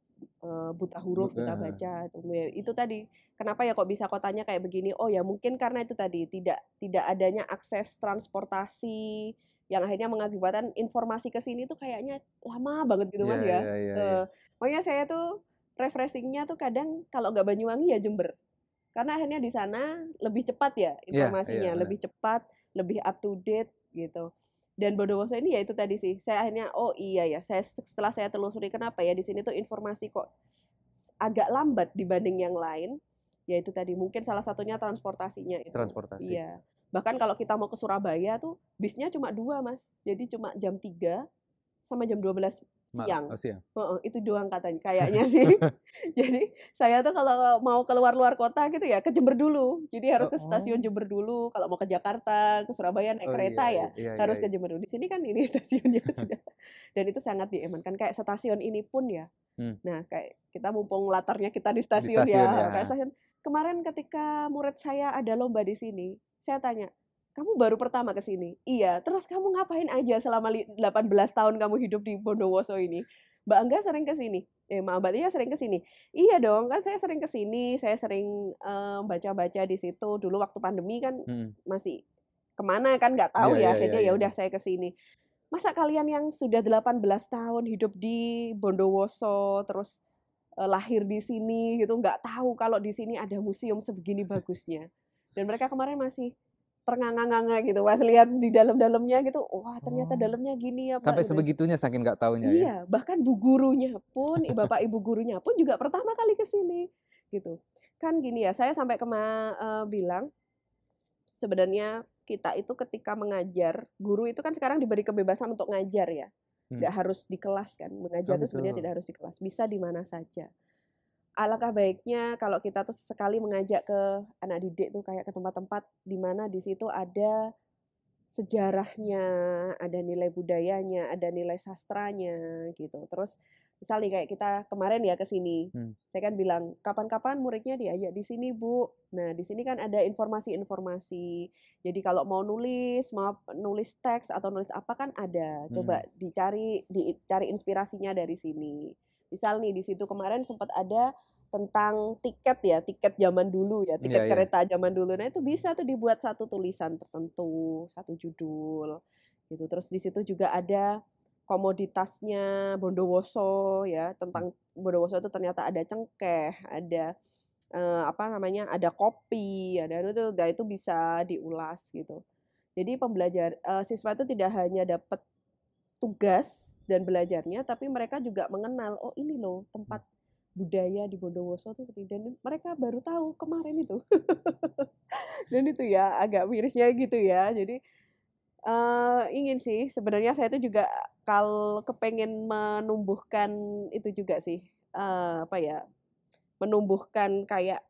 Speaker 1: buta huruf, buta baca. Itu tadi kenapa ya kok bisa kotanya kayak begini? Oh ya mungkin karena itu tadi tidak adanya akses transportasi yang akhirnya mengakibatkan informasi ke sini tuh kayaknya lama banget gitu Mas ya. Makanya saya tuh refreshingnya tuh kadang kalau nggak Banyuwangi ya Jember. Karena akhirnya di sana lebih cepat ya informasinya, lebih cepat, lebih up to date gitu. Dan Bondowoso ini ya itu tadi sih, saya akhirnya oh iya ya, setelah saya telusuri kenapa ya di sini tuh informasi kok agak lambat dibanding yang lain, ya itu tadi mungkin salah satunya transportasinya itu.
Speaker 2: Transportasi.
Speaker 1: Iya. Bahkan kalau kita mau ke Surabaya tuh bisnya cuma 2 Mas, jadi cuma jam 3 sama jam 12 siang. Itu doang katanya kayaknya sih. Jadi saya tuh kalau mau keluar luar kota gitu ya ke Jember dulu. Jadi harus ke stasiun Jember dulu. Kalau mau ke Jakarta, ke Surabaya naik kereta ya harus ke Jember dulu. Di sini kan ini stasiunnya sudah. Dan itu sangat diamankan. Kayak stasiun ini pun ya. Nah kayak kita mumpung latarnya kita di stasiun ya. Kayak stasiun. Kemarin ketika murid saya ada lomba di sini, saya tanya, kamu baru pertama ke sini? Iya, terus kamu ngapain aja selama 18 tahun kamu hidup di Bondowoso ini? Mbak Angga sering ke sini? Mbak Tia sering ke sini? Iya dong, kan saya sering ke sini, saya sering baca-baca di situ. Dulu waktu pandemi kan masih kemana kan nggak tahu ya, akhirnya ya udah saya ke sini. Masa kalian yang sudah 18 tahun hidup di Bondowoso, terus lahir di sini gitu, nggak tahu kalau di sini ada museum sebegini bagusnya. Dan mereka kemarin masih ternganga-nganga gitu, pas lihat di dalam-dalamnya gitu, wah ternyata dalamnya gini ya Pak.
Speaker 2: Sampai sebegitunya saking nggak taunya ya.
Speaker 1: Iya, bahkan bu gurunya pun, bapak ibu gurunya pun juga pertama kali ke sini gitu. Kan gini ya, saya sampai bilang sebenarnya kita itu ketika mengajar, guru itu kan sekarang diberi kebebasan untuk ngajar ya. Nggak harus di kelas kan, mengajar itu sebenarnya tidak harus di kelas, bisa di mana saja. Alangkah baiknya kalau kita tuh sekali mengajak ke anak didik tuh kayak ke tempat-tempat di mana di situ ada sejarahnya, ada nilai budayanya, ada nilai sastranya gitu. Terus misalnya kayak kita kemarin ya ke sini, saya kan bilang kapan-kapan muridnya diajak di sini Bu. Nah di sini kan ada informasi-informasi. Jadi kalau mau nulis teks atau nulis apa kan ada. Coba dicari inspirasinya dari sini. Misal nih di situ kemarin sempat ada tentang tiket zaman dulu ya, tiket kereta zaman dulu. Nah itu bisa tuh dibuat satu tulisan tertentu, satu judul gitu. Terus di situ juga ada komoditasnya Bondowoso ya, tentang Bondowoso itu ternyata ada cengkeh, ada ada kopi, itu bisa diulas gitu. Jadi siswa itu tidak hanya dapat tugas dan belajarnya, tapi mereka juga mengenal, oh ini loh tempat budaya di Bondowoso tuh, dan mereka baru tahu kemarin itu. Dan itu ya agak mirisnya gitu ya. Jadi ingin sih sebenarnya saya itu juga kalau kepengen menumbuhkan itu juga sih, apa ya, menumbuhkan kayak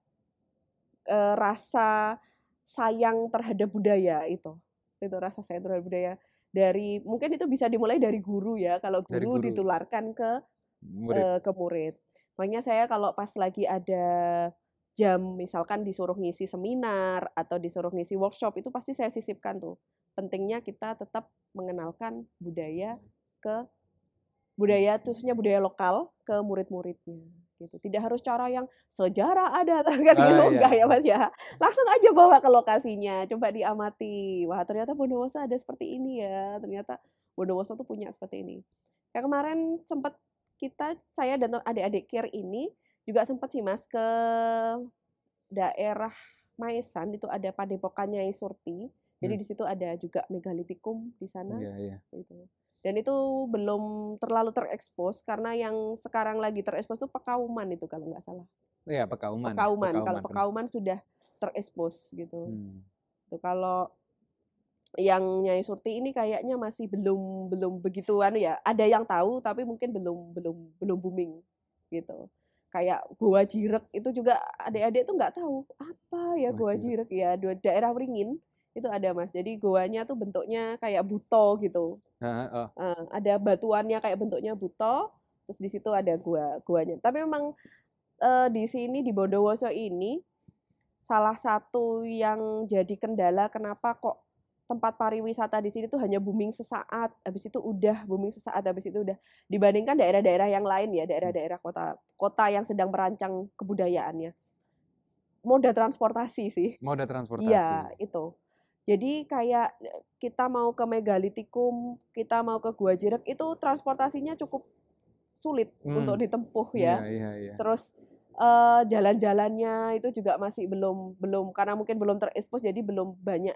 Speaker 1: rasa sayang terhadap budaya itu rasa sayang terhadap budaya dari mungkin itu bisa dimulai dari guru ya, kalau guru ditularkan ke murid. Makanya saya kalau pas lagi ada jam misalkan disuruh ngisi seminar atau disuruh ngisi workshop itu pasti saya sisipkan tuh pentingnya kita tetap mengenalkan budaya khususnya budaya lokal ke murid-muridnya gitu. Tidak harus cara yang sejarah ada kan gitu enggak ya Mas ya. Langsung aja bawa ke lokasinya, coba diamati. Wah, ternyata Bondowoso ada seperti ini ya. Ternyata Bondowoso tuh punya seperti ini. Kayak kemarin sempat saya dan adik-adik KIR ini juga sempat sih Mas ke daerah Maesan, itu ada Padepokan Nyai Surti. Jadi di situ ada juga megalitikum di sana. Gitu. Dan itu belum terlalu terekspos karena yang sekarang lagi terekspos itu Pekauman itu kalau nggak salah.
Speaker 2: Iya, Pekauman.
Speaker 1: Kalau Pekauman sudah terekspos gitu. Tuh, kalau yang Nyai Surti ini kayaknya masih belum begituan ya. Ada yang tahu tapi mungkin belum booming gitu. Kayak Goa Jirek itu juga adik-adik tuh nggak tahu apa ya Goa Jirek ya, daerah Wringin. Itu ada Mas, jadi goanya tuh bentuknya kayak buto gitu. Ada batuannya kayak bentuknya buto, terus di situ ada goanya. Tapi memang di sini di Bondowoso ini salah satu yang jadi kendala kenapa kok tempat pariwisata di sini tuh hanya booming sesaat, habis itu udah booming sesaat, habis itu udah, dibandingkan daerah-daerah yang lain ya, daerah-daerah kota yang sedang merancang kebudayaannya. Moda transportasi sih.
Speaker 2: Moda transportasi.
Speaker 1: Iya, itu. Jadi kayak kita mau ke megalitikum, kita mau ke Gua Jirek itu transportasinya cukup sulit untuk ditempuh ya.
Speaker 2: Iya.
Speaker 1: Terus jalan-jalannya itu juga masih belum karena mungkin belum terekspos jadi belum banyak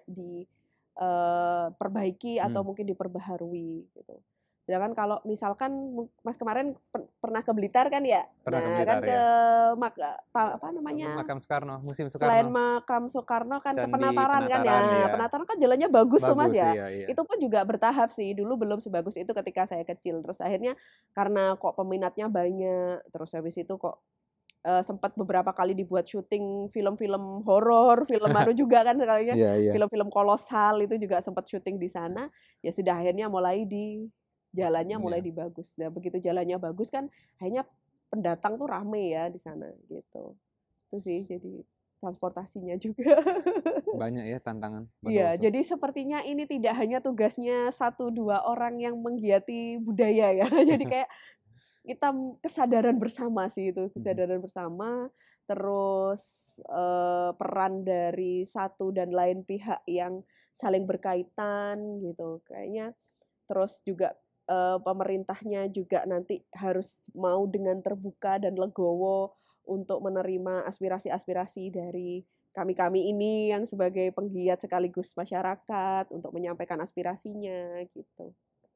Speaker 1: diperbaiki atau mungkin diperbaharui gitu. Sedangkan kalau misalkan Mas kemarin pernah ke Blitar kan ya?
Speaker 2: Pernah ke Blitar,
Speaker 1: kan apa namanya?
Speaker 2: Makam Soekarno, Museum Soekarno.
Speaker 1: Selain Makam Soekarno kan ke Penataran kan ya.
Speaker 2: Iya.
Speaker 1: Penataran kan jalannya bagus tuh Mas ya.
Speaker 2: Iya.
Speaker 1: Itu pun juga bertahap sih. Dulu belum sebagus itu ketika saya kecil. Terus akhirnya karena kok peminatnya banyak, terus habis itu kok sempat beberapa kali dibuat syuting film-film horor, film baru juga kan sekalinya. Film-film kolosal itu juga sempat syuting di sana. Ya sudah akhirnya jalannya mulai dibagus. Nah, begitu jalannya bagus kan akhirnya pendatang tuh rame ya di sana gitu. Itu sih jadi transportasinya juga.
Speaker 2: Banyak ya tantangan.
Speaker 1: Iya, jadi sepertinya ini tidak hanya tugasnya 1-2 orang yang menggiati budaya ya. Jadi kayak kita kesadaran bersama sih itu, kesadaran bersama, terus peran dari satu dan lain pihak yang saling berkaitan gitu. Kayaknya terus juga pemerintahnya juga nanti harus mau dengan terbuka dan legowo untuk menerima aspirasi-aspirasi dari kami-kami ini yang sebagai penggiat sekaligus masyarakat untuk menyampaikan aspirasinya gitu.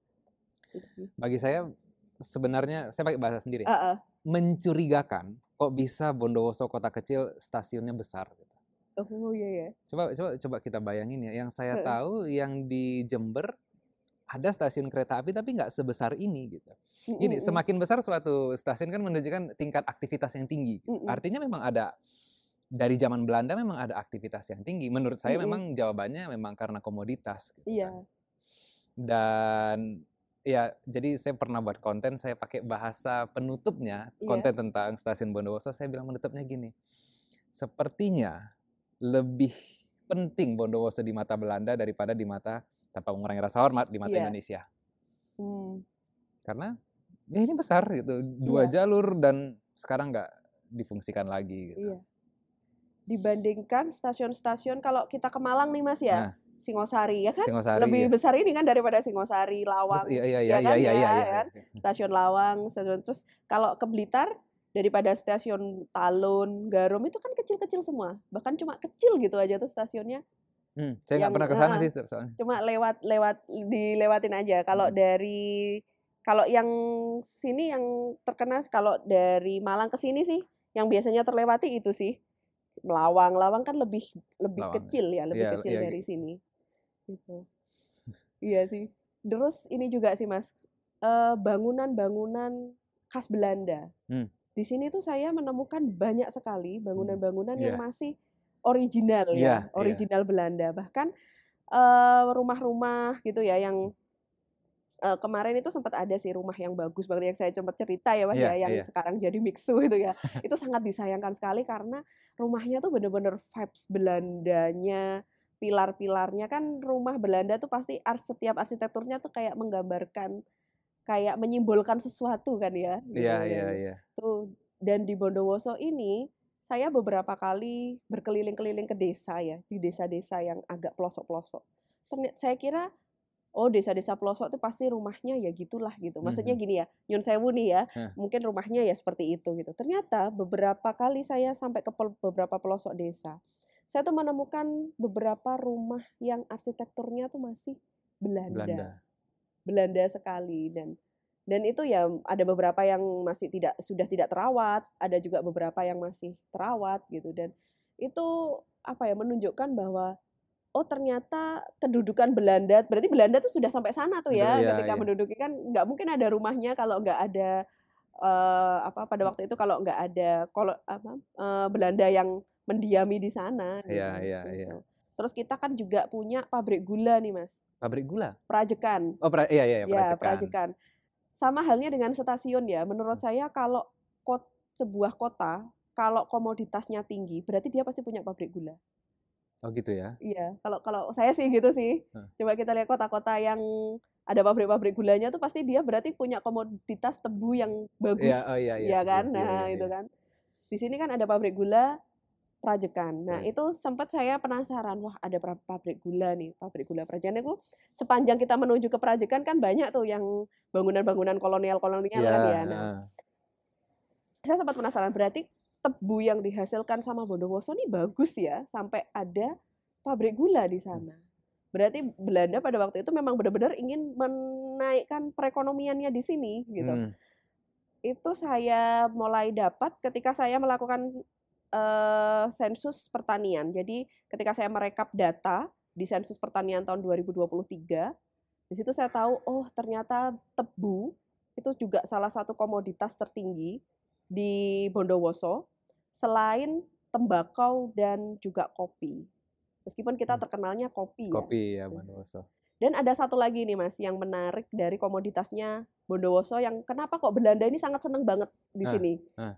Speaker 2: Bagi saya sebenarnya saya pakai bahasa sendiri. Mencurigakan kok bisa Bondowoso kota kecil stasiunnya besar gitu.
Speaker 1: Oh iya.
Speaker 2: Coba kita bayangin ya. Yang saya tahu yang di Jember ada stasiun kereta api tapi nggak sebesar ini gitu. Gini, semakin besar suatu stasiun kan menunjukkan tingkat aktivitas yang tinggi. Artinya memang ada dari zaman Belanda memang ada aktivitas yang tinggi. Menurut saya memang jawabannya memang karena komoditas. Gitu kan. Dan ya, jadi saya pernah buat konten, saya pakai bahasa penutupnya, konten tentang stasiun Bondowoso, saya bilang penutupnya gini. Sepertinya lebih penting Bondowoso di mata Belanda daripada di mata, tanpa mengurangi rasa hormat, di mata Indonesia. Karena ya ini besar gitu, 2 jalur dan sekarang nggak difungsikan lagi gitu.
Speaker 1: Dibandingkan stasiun-stasiun, kalau kita ke Malang nih Mas ya, Singosari ya kan, lebih
Speaker 2: Singosari,
Speaker 1: besar ini kan daripada Singosari, Lawang,
Speaker 2: iya.
Speaker 1: Stasiun Lawang, terus kalau ke Blitar daripada stasiun Talun, Garum itu kan kecil-kecil semua, bahkan cuma kecil gitu aja tuh stasiunnya.
Speaker 2: Saya nggak pernah ke sana sih soalnya.
Speaker 1: Cuma dilewatin aja. Kalau yang sini yang terkena, kalau dari Malang ke sini sih yang biasanya terlewati itu sih Lawang kan lebih kecil ya, lebih kecil dari sini. Gitu. Iya sih. Terus ini juga sih Mas, bangunan-bangunan khas Belanda. di sini tuh saya menemukan banyak sekali bangunan-bangunan yang masih original ya, original Belanda. Bahkan rumah-rumah gitu ya yang kemarin itu sempat ada sih rumah yang bagus banget yang saya sempat cerita ya Mas yang sekarang jadi mixu itu ya. Itu sangat disayangkan sekali karena rumahnya tuh bener-bener vibes Belandanya, pilar-pilarnya kan rumah Belanda tuh pasti setiap arsitekturnya tuh kayak menggambarkan, kayak menyimbolkan sesuatu kan ya.
Speaker 2: Iya.
Speaker 1: Tuh, dan di Bondowoso ini saya beberapa kali berkeliling-keliling ke desa ya, di desa-desa yang agak pelosok-pelosok. Saya kira desa-desa pelosok itu pasti rumahnya ya gitulah gitu. Maksudnya gini ya, Nyun Sewu nih ya, mungkin rumahnya ya seperti itu gitu. Ternyata beberapa kali saya sampai ke beberapa pelosok desa, saya tuh menemukan beberapa rumah yang arsitekturnya tuh masih Belanda sekali, dan itu ya ada beberapa yang masih sudah tidak terawat, ada juga beberapa yang masih terawat gitu, dan itu menunjukkan bahwa ternyata kedudukan Belanda, berarti Belanda tuh sudah sampai sana tuh ya, ketika menduduki kan nggak mungkin ada rumahnya kalau nggak ada pada waktu itu kalau nggak ada Belanda yang mendiami di sana.
Speaker 2: Iya.
Speaker 1: Terus kita kan juga punya pabrik gula nih Mas.
Speaker 2: Pabrik gula?
Speaker 1: Prajekan.
Speaker 2: Oh iya,
Speaker 1: Prajekan. Sama halnya dengan stasiun ya. Menurut saya kalau sebuah kota kalau komoditasnya tinggi, berarti dia pasti punya pabrik gula.
Speaker 2: Oh gitu ya?
Speaker 1: Iya, kalau saya sih gitu sih. Coba kita lihat kota-kota yang ada pabrik-pabrik gulanya tuh pasti dia berarti punya komoditas tebu yang bagus, ya kan? Nah itu kan. Di sini kan ada pabrik gula Prajekan. Nah itu sempat saya penasaran, wah ada pabrik gula nih, pabrik gula Prajekan itu sepanjang kita menuju ke Prajekan kan banyak tuh yang bangunan-bangunan kolonial kan ya. Nah, saya sempat penasaran berarti tebu yang dihasilkan sama Bondowoso ini bagus ya, sampai ada pabrik gula di sana. Berarti Belanda pada waktu itu memang benar-benar ingin menaikkan perekonomiannya di sini gitu. Itu saya mulai dapat ketika saya melakukan sensus pertanian. Jadi ketika saya merekap data di sensus pertanian tahun 2023, di situ saya tahu ternyata tebu itu juga salah satu komoditas tertinggi di Bondowoso, selain tembakau dan juga kopi. Meskipun kita terkenalnya kopi ya.
Speaker 2: Kopi ya Bondowoso.
Speaker 1: Dan ada satu lagi nih Mas yang menarik dari komoditasnya Bondowoso yang kenapa kok Belanda ini sangat seneng banget di sini.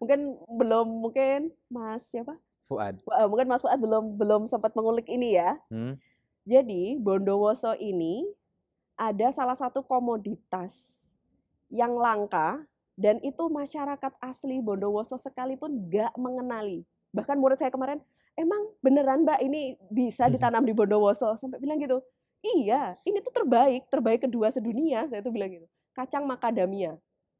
Speaker 1: Mungkin Mas siapa?
Speaker 2: Fuad.
Speaker 1: Mungkin Mas Fuad belum sempat mengulik ini ya. Jadi Bondowoso ini ada salah satu komoditas yang langka. Dan itu masyarakat asli Bondowoso sekalipun nggak mengenali. Bahkan murid saya kemarin, emang beneran Mbak ini bisa ditanam di Bondowoso? Sampai bilang gitu, iya ini tuh terbaik kedua sedunia, saya tuh bilang gitu. Kacang macadamia.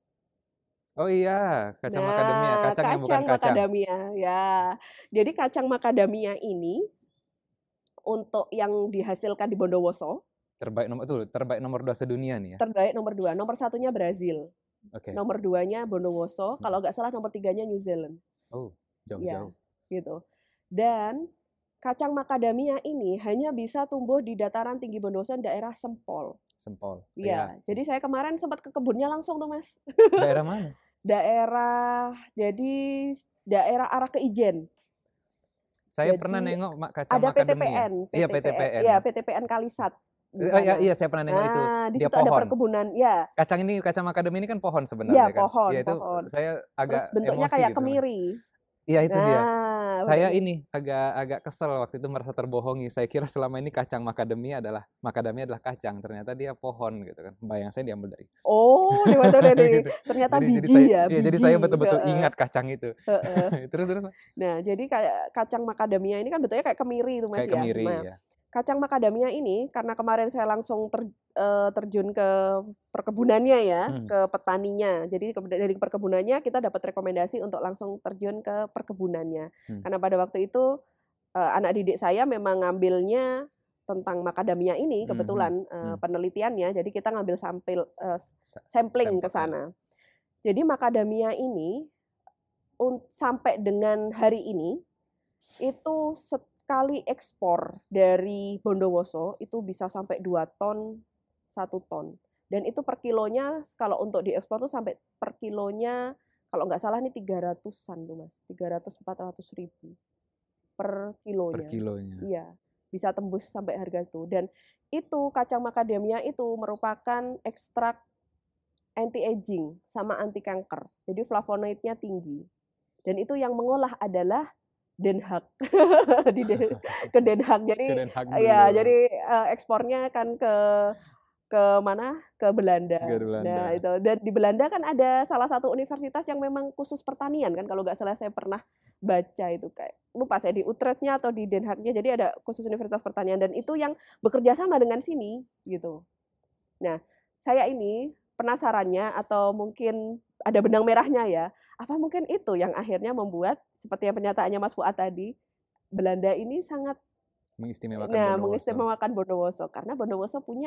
Speaker 2: Oh iya, kacang macadamia, kacang yang bukan kacang.
Speaker 1: Macadamia, ya. Jadi kacang macadamia ini untuk yang dihasilkan di Bondowoso.
Speaker 2: Terbaik nomor 2 sedunia nih ya?
Speaker 1: Terbaik nomor 2, nomor 1-nya Brazil. Nomor 2-nya Bondowoso, kalau nggak salah nomor 3-nya New Zealand.
Speaker 2: Oh, jauh-jauh.
Speaker 1: Ya, gitu. Dan kacang macadamia ini hanya bisa tumbuh di dataran tinggi Bondowoso daerah Sempol. Iya. Jadi saya kemarin sempat ke kebunnya langsung tuh Mas.
Speaker 2: Daerah mana?
Speaker 1: daerah arah ke Ijen.
Speaker 2: Saya pernah nengok kacang macadamia.
Speaker 1: Ada PTPN. Iya, PTPN Kalisat.
Speaker 2: Iya, saya pernah nengok itu.
Speaker 1: Di situ ada perkebunan, ya.
Speaker 2: Kacang macadamia ini kan pohon sebenarnya kan.
Speaker 1: Pohon.
Speaker 2: Ya itu
Speaker 1: pohon.
Speaker 2: saya agak
Speaker 1: terus bentuknya
Speaker 2: emosi
Speaker 1: kayak
Speaker 2: gitu.
Speaker 1: kemiri.
Speaker 2: Iya itu dia. Saya ini agak kesel waktu itu, merasa terbohongi. Saya kira selama ini kacang macadamia adalah kacang, ternyata dia pohon gitu kan. Bayang saya diambil dari.
Speaker 1: Gitu. Ternyata biji ya.
Speaker 2: Jadi saya betul-betul ingat kacang itu. Terus.
Speaker 1: Nah, jadi kayak kacang macadamia ini kan bentuknya kayak kemiri itu Mas.
Speaker 2: Kayak kemiri ya.
Speaker 1: Kacang macadamia ini karena kemarin saya langsung terjun ke perkebunannya ya, ke petaninya. Jadi dari perkebunannya kita dapat rekomendasi untuk langsung terjun ke perkebunannya. Karena pada waktu itu anak didik saya memang ngambilnya tentang macadamia ini kebetulan penelitiannya. Jadi kita ngambil sampling ke sana. Jadi macadamia ini sampai dengan hari ini itu sekali ekspor dari Bondowoso itu bisa sampai 2 ton, 1 ton. Dan itu per kilonya kalau untuk diekspor tuh sampai per kilonya kalau nggak salah nih 300-an tuh Mas, 300-400 ribu per kilonya.
Speaker 2: Per kilonya.
Speaker 1: Iya, bisa tembus sampai harga itu. Dan itu kacang macadamia itu merupakan ekstrak anti-aging sama anti kanker. Jadi flavonoidnya tinggi. Dan itu yang mengolah adalah Den Haag. Ke Den Haag. Jadi ya, jadi ekspornya kan ke mana? Ke Belanda. Nah, itu. Dan di Belanda kan ada salah satu universitas yang memang khusus pertanian kan, kalau nggak salah saya pernah baca itu, kayak lupa saya di Utrechtnya atau di Den Haagnya, jadi ada khusus universitas pertanian dan itu yang bekerja sama dengan sini gitu. Nah, saya ini penasarannya atau mungkin ada benang merahnya ya, apa mungkin itu yang akhirnya membuat seperti yang pernyataannya Mas Fuad tadi, Belanda ini sangat mengistimewakan Bondowoso karena Bondowoso punya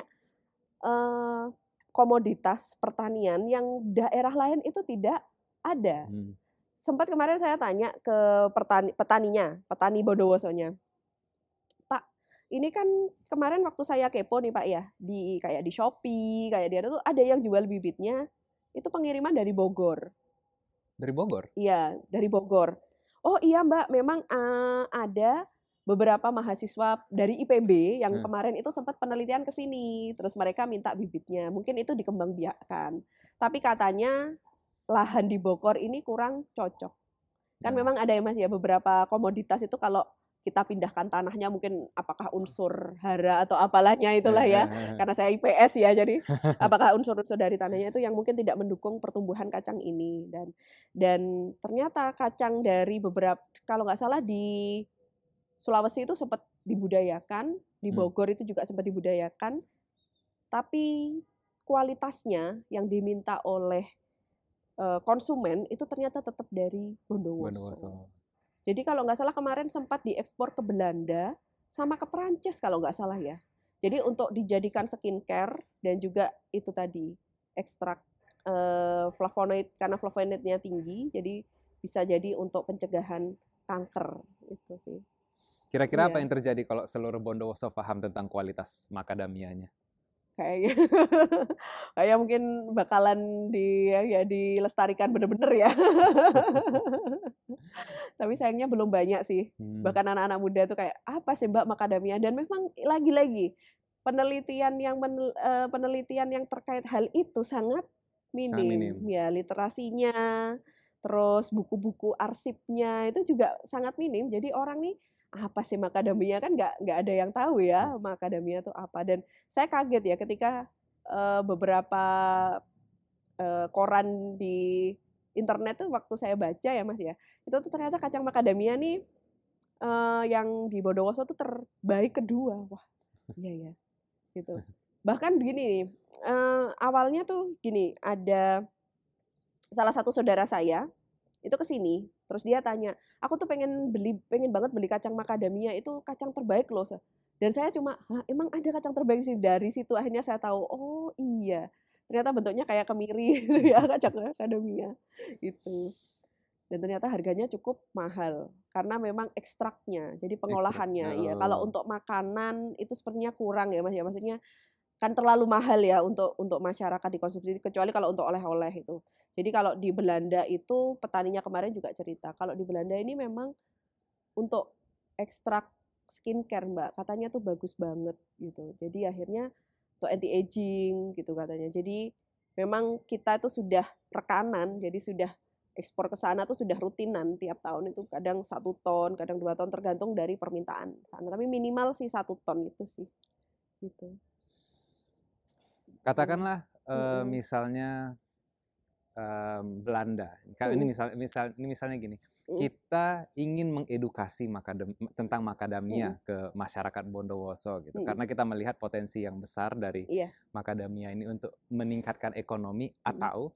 Speaker 1: komoditas pertanian yang daerah lain itu tidak ada. Sempat kemarin saya tanya ke petani Bondowosonya, Pak, ini kan kemarin waktu saya kepo nih Pak ya, kayak di Shopee, kayak dia tuh ada yang jual bibitnya, itu pengiriman dari Bogor.
Speaker 2: Dari Bogor?
Speaker 1: Iya, dari Bogor. Oh iya Mbak, memang ada beberapa mahasiswa dari IPB yang kemarin itu sempat penelitian ke sini, terus mereka minta bibitnya, mungkin itu dikembangbiakkan. Tapi katanya lahan di Bogor ini kurang cocok. Kan memang ada ya Mas ya, beberapa komoditas itu kalau kita pindahkan tanahnya mungkin apakah unsur hara atau apalahnya itulah ya, karena saya IPS ya, jadi apakah unsur-unsur dari tanahnya itu yang mungkin tidak mendukung pertumbuhan kacang ini. Dan ternyata kacang dari beberapa, kalau nggak salah di Sulawesi itu sempat dibudayakan, di Bogor itu juga sempat dibudayakan, tapi kualitasnya yang diminta oleh konsumen itu ternyata tetap dari Bondowoso. Jadi kalau nggak salah kemarin sempat diekspor ke Belanda sama ke Perancis kalau nggak salah ya. Jadi untuk dijadikan skincare dan juga itu tadi ekstrak flavonoid, karena flavonoidnya tinggi, jadi bisa jadi untuk pencegahan kanker itu sih.
Speaker 2: Kira-kira apa yang terjadi kalau seluruh Bondowoso paham tentang kualitas macadamianya?
Speaker 1: Kayak mungkin bakalan dilestarikan bener-bener ya. Tapi sayangnya belum banyak sih. Bahkan anak-anak muda tuh kayak, apa sih Mbak macadamia? Dan memang lagi-lagi penelitian yang terkait hal itu sangat minim. Ya, literasinya, terus buku-buku arsipnya itu juga sangat minim. Jadi orang nih, apa sih macadamia, kan nggak ada yang tahu ya macadamia itu apa. Dan saya kaget ya ketika beberapa koran di internet tuh waktu saya baca ya Mas ya, itu tuh ternyata kacang macadamia nih yang di Bondowoso tuh terbaik kedua. Wah, iya ya, gitu. Bahkan begini nih, awalnya tuh gini, ada salah satu saudara saya itu kesini, terus dia tanya, aku tuh pengen banget beli kacang macadamia, itu kacang terbaik loh. Dan saya cuma, emang ada kacang terbaik sih? Dari situ akhirnya saya tahu, oh iya, ternyata bentuknya kayak kemiri gitu ya, kacang macadamia itu. Dan ternyata harganya cukup mahal karena memang ekstraknya, jadi pengolahannya. Iya, kalau untuk makanan itu sepertinya kurang ya Mas ya, maksudnya kan terlalu mahal ya untuk masyarakat dikonsumsi, kecuali kalau untuk oleh-oleh itu. Jadi kalau di Belanda itu petaninya kemarin juga cerita, kalau di Belanda ini memang untuk ekstrak skincare Mbak, katanya tuh bagus banget gitu. Jadi akhirnya untuk anti aging gitu katanya. Jadi memang kita itu sudah rekanan, jadi sudah ekspor ke sana tuh sudah rutinan tiap tahun itu, kadang 1 ton, kadang 2 ton tergantung dari permintaan sana. Tapi minimal sih 1 ton itu sih. Gitu.
Speaker 2: Katakanlah misalnya Belanda. Ini misalnya gini. Kita ingin mengedukasi tentang macadamia ke masyarakat Bondowoso gitu. Karena kita melihat potensi yang besar dari macadamia ini untuk meningkatkan ekonomi, atau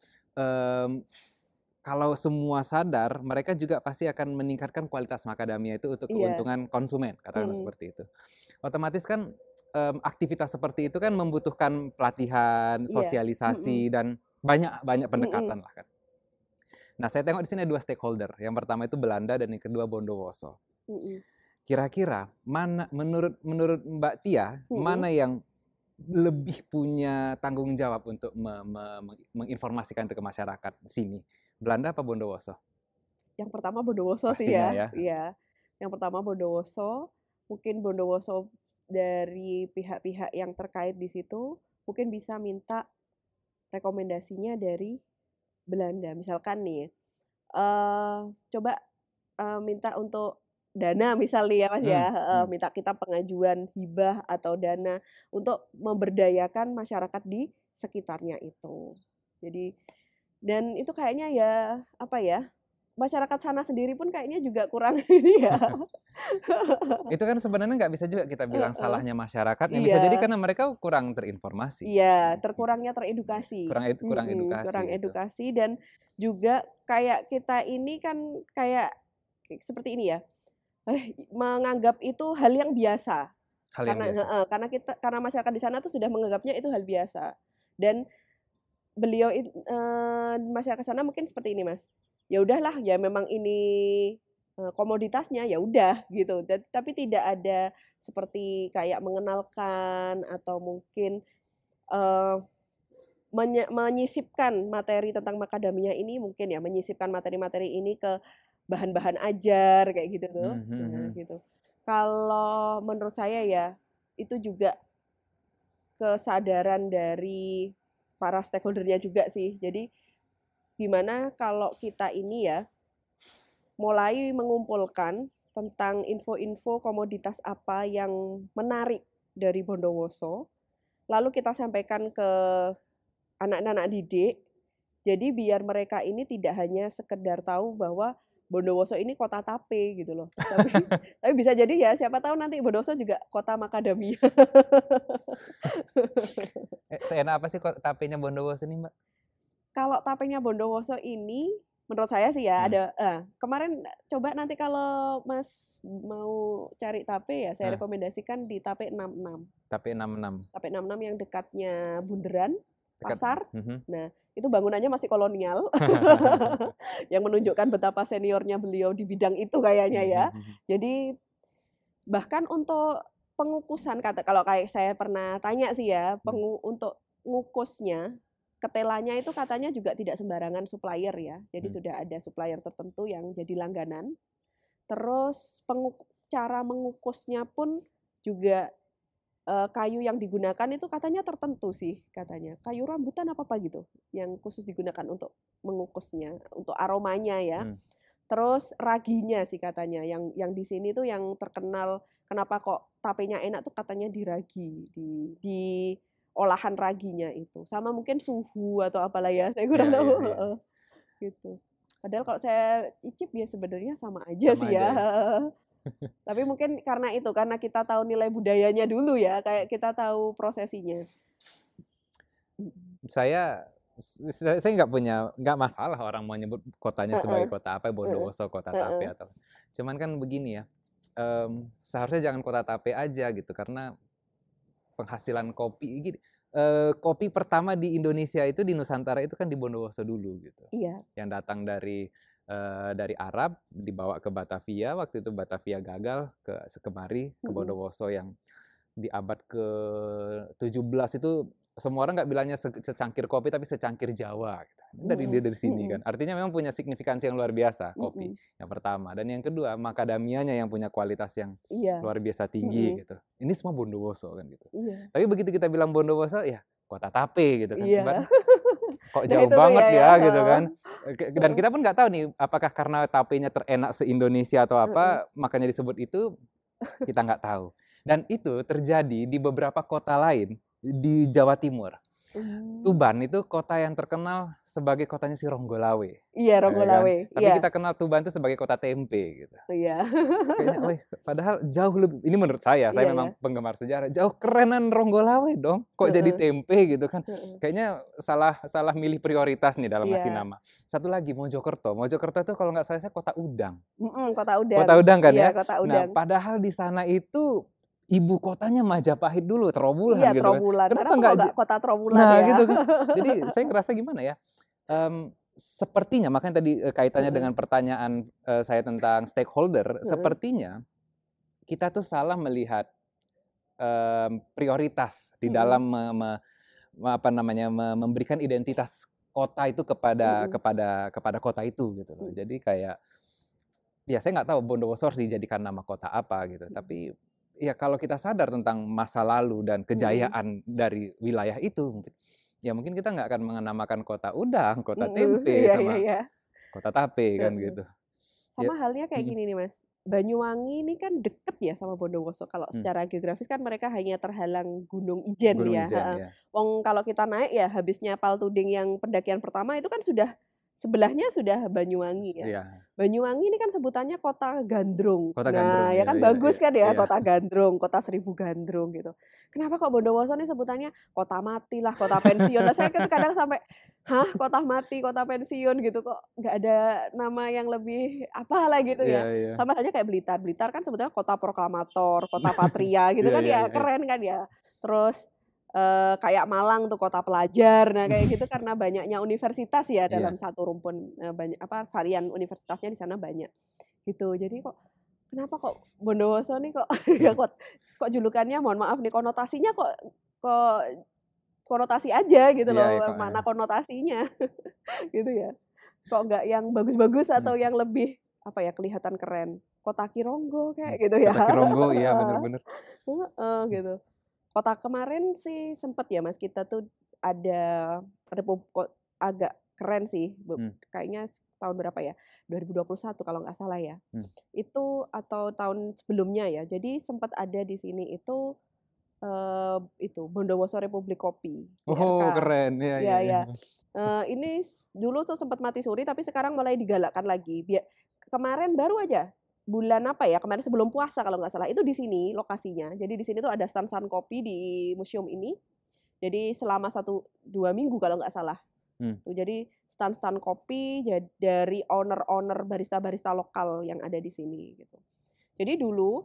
Speaker 2: kalau semua sadar, mereka juga pasti akan meningkatkan kualitas macadamia itu untuk keuntungan konsumen, katakanlah seperti itu. Otomatis kan aktivitas seperti itu kan membutuhkan pelatihan, sosialisasi, dan banyak pendekatan lah kan. Nah, saya tengok di sini ada 2 stakeholder. Yang pertama itu Belanda dan yang kedua Bondowoso. Kira-kira mana menurut Mbak Tia, mana yang lebih punya tanggung jawab untuk menginformasikan itu ke masyarakat sini? Belanda apa Bondowoso?
Speaker 1: Yang pertama Bondowoso sih
Speaker 2: Pastinya
Speaker 1: ya. Iya. Yang pertama Bondowoso, mungkin Bondowoso dari pihak-pihak yang terkait di situ mungkin bisa minta rekomendasinya dari Belanda. Misalkan nih, coba minta untuk dana misalnya ya Mas ya, minta kita pengajuan hibah atau dana untuk memberdayakan masyarakat di sekitarnya itu. Jadi dan itu kayaknya ya apa ya, masyarakat sana sendiri pun kayaknya juga kurang ini ya.
Speaker 2: Itu kan sebenarnya nggak bisa juga kita bilang salahnya masyarakatnya, bisa jadi karena mereka kurang terinformasi.
Speaker 1: Iya, kurangnya teredukasi.
Speaker 2: Kurang edukasi.
Speaker 1: Kurang edukasi dan juga kayak kita ini kan kayak seperti ini ya, menganggap itu hal yang biasa. Karena masyarakat di sana tuh sudah menganggapnya itu hal biasa. Dan beliau masyarakat sana mungkin seperti ini Mas. Ya udahlah, ya memang ini komoditasnya ya udah gitu. Tapi tidak ada seperti kayak mengenalkan atau mungkin menyisipkan materi tentang macadamia ini mungkin ya, menyisipkan materi-materi ini ke bahan-bahan ajar kayak gitu tuh. Nah, gitu. Kalau menurut saya ya itu juga kesadaran dari para stakeholder-nya juga sih. Jadi gimana kalau kita ini ya mulai mengumpulkan tentang info-info komoditas apa yang menarik dari Bondowoso, lalu kita sampaikan ke anak-anak didik, jadi biar mereka ini tidak hanya sekedar tahu bahwa Bondowoso ini kota tape gitu loh. Tapi bisa jadi ya siapa tahu nanti Bondowoso juga kota macadamia.
Speaker 2: Seenak apa sih tapenya Bondowoso ini Mbak?
Speaker 1: Kalau tapenya Bondowoso ini menurut saya sih ya ada kemarin coba nanti kalau Mas mau cari tape ya saya rekomendasikan di Tape 66.
Speaker 2: Tape 66.
Speaker 1: Tape 66 yang dekatnya Bundaran Pasar. Nah, itu bangunannya masih kolonial. Yang menunjukkan betapa seniornya beliau di bidang itu kayaknya ya. Jadi bahkan untuk pengukusan kalau kayak saya pernah tanya sih ya, untuk ngukusnya ketelanya itu katanya juga tidak sembarangan supplier ya. Jadi sudah ada supplier tertentu yang jadi langganan. Terus cara mengukusnya pun juga kayu yang digunakan itu katanya tertentu sih katanya. Kayu rambutan apa gitu yang khusus digunakan untuk mengukusnya, untuk aromanya ya. Terus raginya sih katanya yang di sini tuh yang terkenal kenapa kok tapenya enak tuh katanya di ragi, di olahan raginya itu. Sama mungkin suhu atau apalah ya, saya kurang tahu. Gitu. Padahal kalau saya icip ya sebenarnya sama aja sih ya. Tapi mungkin karena kita tahu nilai budayanya dulu ya, kayak kita tahu prosesinya.
Speaker 2: Saya nggak masalah orang mau nyebut kotanya sebagai kota apa, Bondowoso kota tape atau. Cuman kan begini ya, seharusnya jangan kota tape aja gitu karena penghasilan kopi kopi pertama di Indonesia itu di Nusantara itu kan di Bondowoso dulu gitu.
Speaker 1: Iya.
Speaker 2: Yang datang dari Arab dibawa ke Batavia, waktu itu Batavia gagal ke Bondowoso yang di abad ke-17 itu semua orang nggak bilangnya secangkir kopi tapi secangkir Jawa gitu. Dari sini kan. Artinya memang punya signifikansi yang luar biasa kopi yang pertama, dan yang kedua macadamianya yang punya kualitas yang luar biasa tinggi gitu. Ini semua Bondowoso kan gitu. Tapi begitu kita bilang Bondowoso ya kota tape gitu kan. Kok jauh banget ya gitu kan. Dan kita pun nggak tahu nih apakah karena tapenya terenak se-Indonesia atau apa makanya disebut itu, kita nggak tahu. Dan itu terjadi di beberapa kota lain di Jawa Timur. Tuban itu kota yang terkenal sebagai kotanya si Ronggolawe.
Speaker 1: Iya, Ronggolawe.
Speaker 2: Kan? Tapi kita kenal Tuban itu sebagai kota tempe gitu.
Speaker 1: Iya.
Speaker 2: Kayaknya, padahal jauh lebih, ini menurut saya memang penggemar sejarah, jauh kerenan Ronggolawe dong. Kok jadi tempe gitu kan. Kayaknya salah milih prioritas nih dalam ngasih nama. Satu lagi Mojokerto. Mojokerto itu kalau nggak salah kota udang.
Speaker 1: Kota udang.
Speaker 2: Kota udang kan ya?
Speaker 1: Kota udang.
Speaker 2: Nah, padahal di sana itu ibu kotanya Majapahit dulu, Trowulan gitu
Speaker 1: Trowulan.
Speaker 2: kan.
Speaker 1: Kenapa nggak kota Trowulan
Speaker 2: ya?
Speaker 1: gitu
Speaker 2: kan. Jadi saya ngerasa gimana ya, sepertinya, makanya tadi kaitannya dengan pertanyaan saya tentang stakeholder, sepertinya kita tuh salah melihat prioritas di dalam memberikan identitas kota itu kepada kota itu gitu loh. Jadi kayak ya saya nggak tahu Bondowoso harus dijadikan nama kota apa gitu. Tapi ya kalau kita sadar tentang masa lalu dan kejayaan dari wilayah itu, mungkin kita nggak akan menamakan kota udang, kota tempe, sama kota tape kan gitu.
Speaker 1: Sama halnya kayak gini nih Mas. Banyuwangi ini kan deket ya sama Bondowoso. Kalau secara geografis kan mereka hanya terhalang Gunung Ijen ya. Wong kalau kita naik ya habisnya Paltuding yang pendakian pertama itu kan sudah sebelahnya sudah Banyuwangi ya. Banyuwangi ini kan sebutannya kota gandrung. Gandrung, ya kan bagus kan ya, kota gandrung, kota 1000 gandrung gitu. Kenapa kok Bondowoso ini sebutannya kota mati lah, kota pensiun? Nah, saya kadang sampai, kota mati, kota pensiun gitu, kok nggak ada nama yang lebih apalah gitu ya. Sama saja kayak Blitar. Blitar kan sebetulnya kota proklamator, kota patria gitu kan ya, keren kan ya. Terus kayak Malang tuh kota pelajar, nah kayak gitu karena banyaknya universitas ya dalam satu rumpun, banyak varian universitasnya di sana banyak gitu. Jadi kenapa kok Bondowoso nih kok kok julukannya, mohon maaf nih, konotasinya kok konotasi aja gitu loh, mana konotasinya gitu ya, kok nggak yang bagus-bagus atau yang lebih kelihatan keren, kota Kironggo kayak gitu ya.
Speaker 2: Kota Kironggo, iya benar-benar.
Speaker 1: Gitu. Kota kemarin sih sempet ya Mas, kita tuh ada agak keren sih, kayaknya tahun berapa ya, 2021 kalau nggak salah ya, itu atau tahun sebelumnya ya. Jadi sempat ada di sini itu Bondowoso Republik Kopi.
Speaker 2: Oh keren, ya.
Speaker 1: Ini dulu tuh sempat mati suri, tapi sekarang mulai digalakkan lagi. Kemarin baru aja. Bulan kemarin sebelum puasa kalau nggak salah, itu di sini lokasinya. Jadi di sini tuh ada stand-stand kopi di museum ini. Jadi selama 1-2 minggu kalau nggak salah. Jadi stand-stand kopi dari owner-owner barista-barista lokal yang ada di sini gitu. Jadi dulu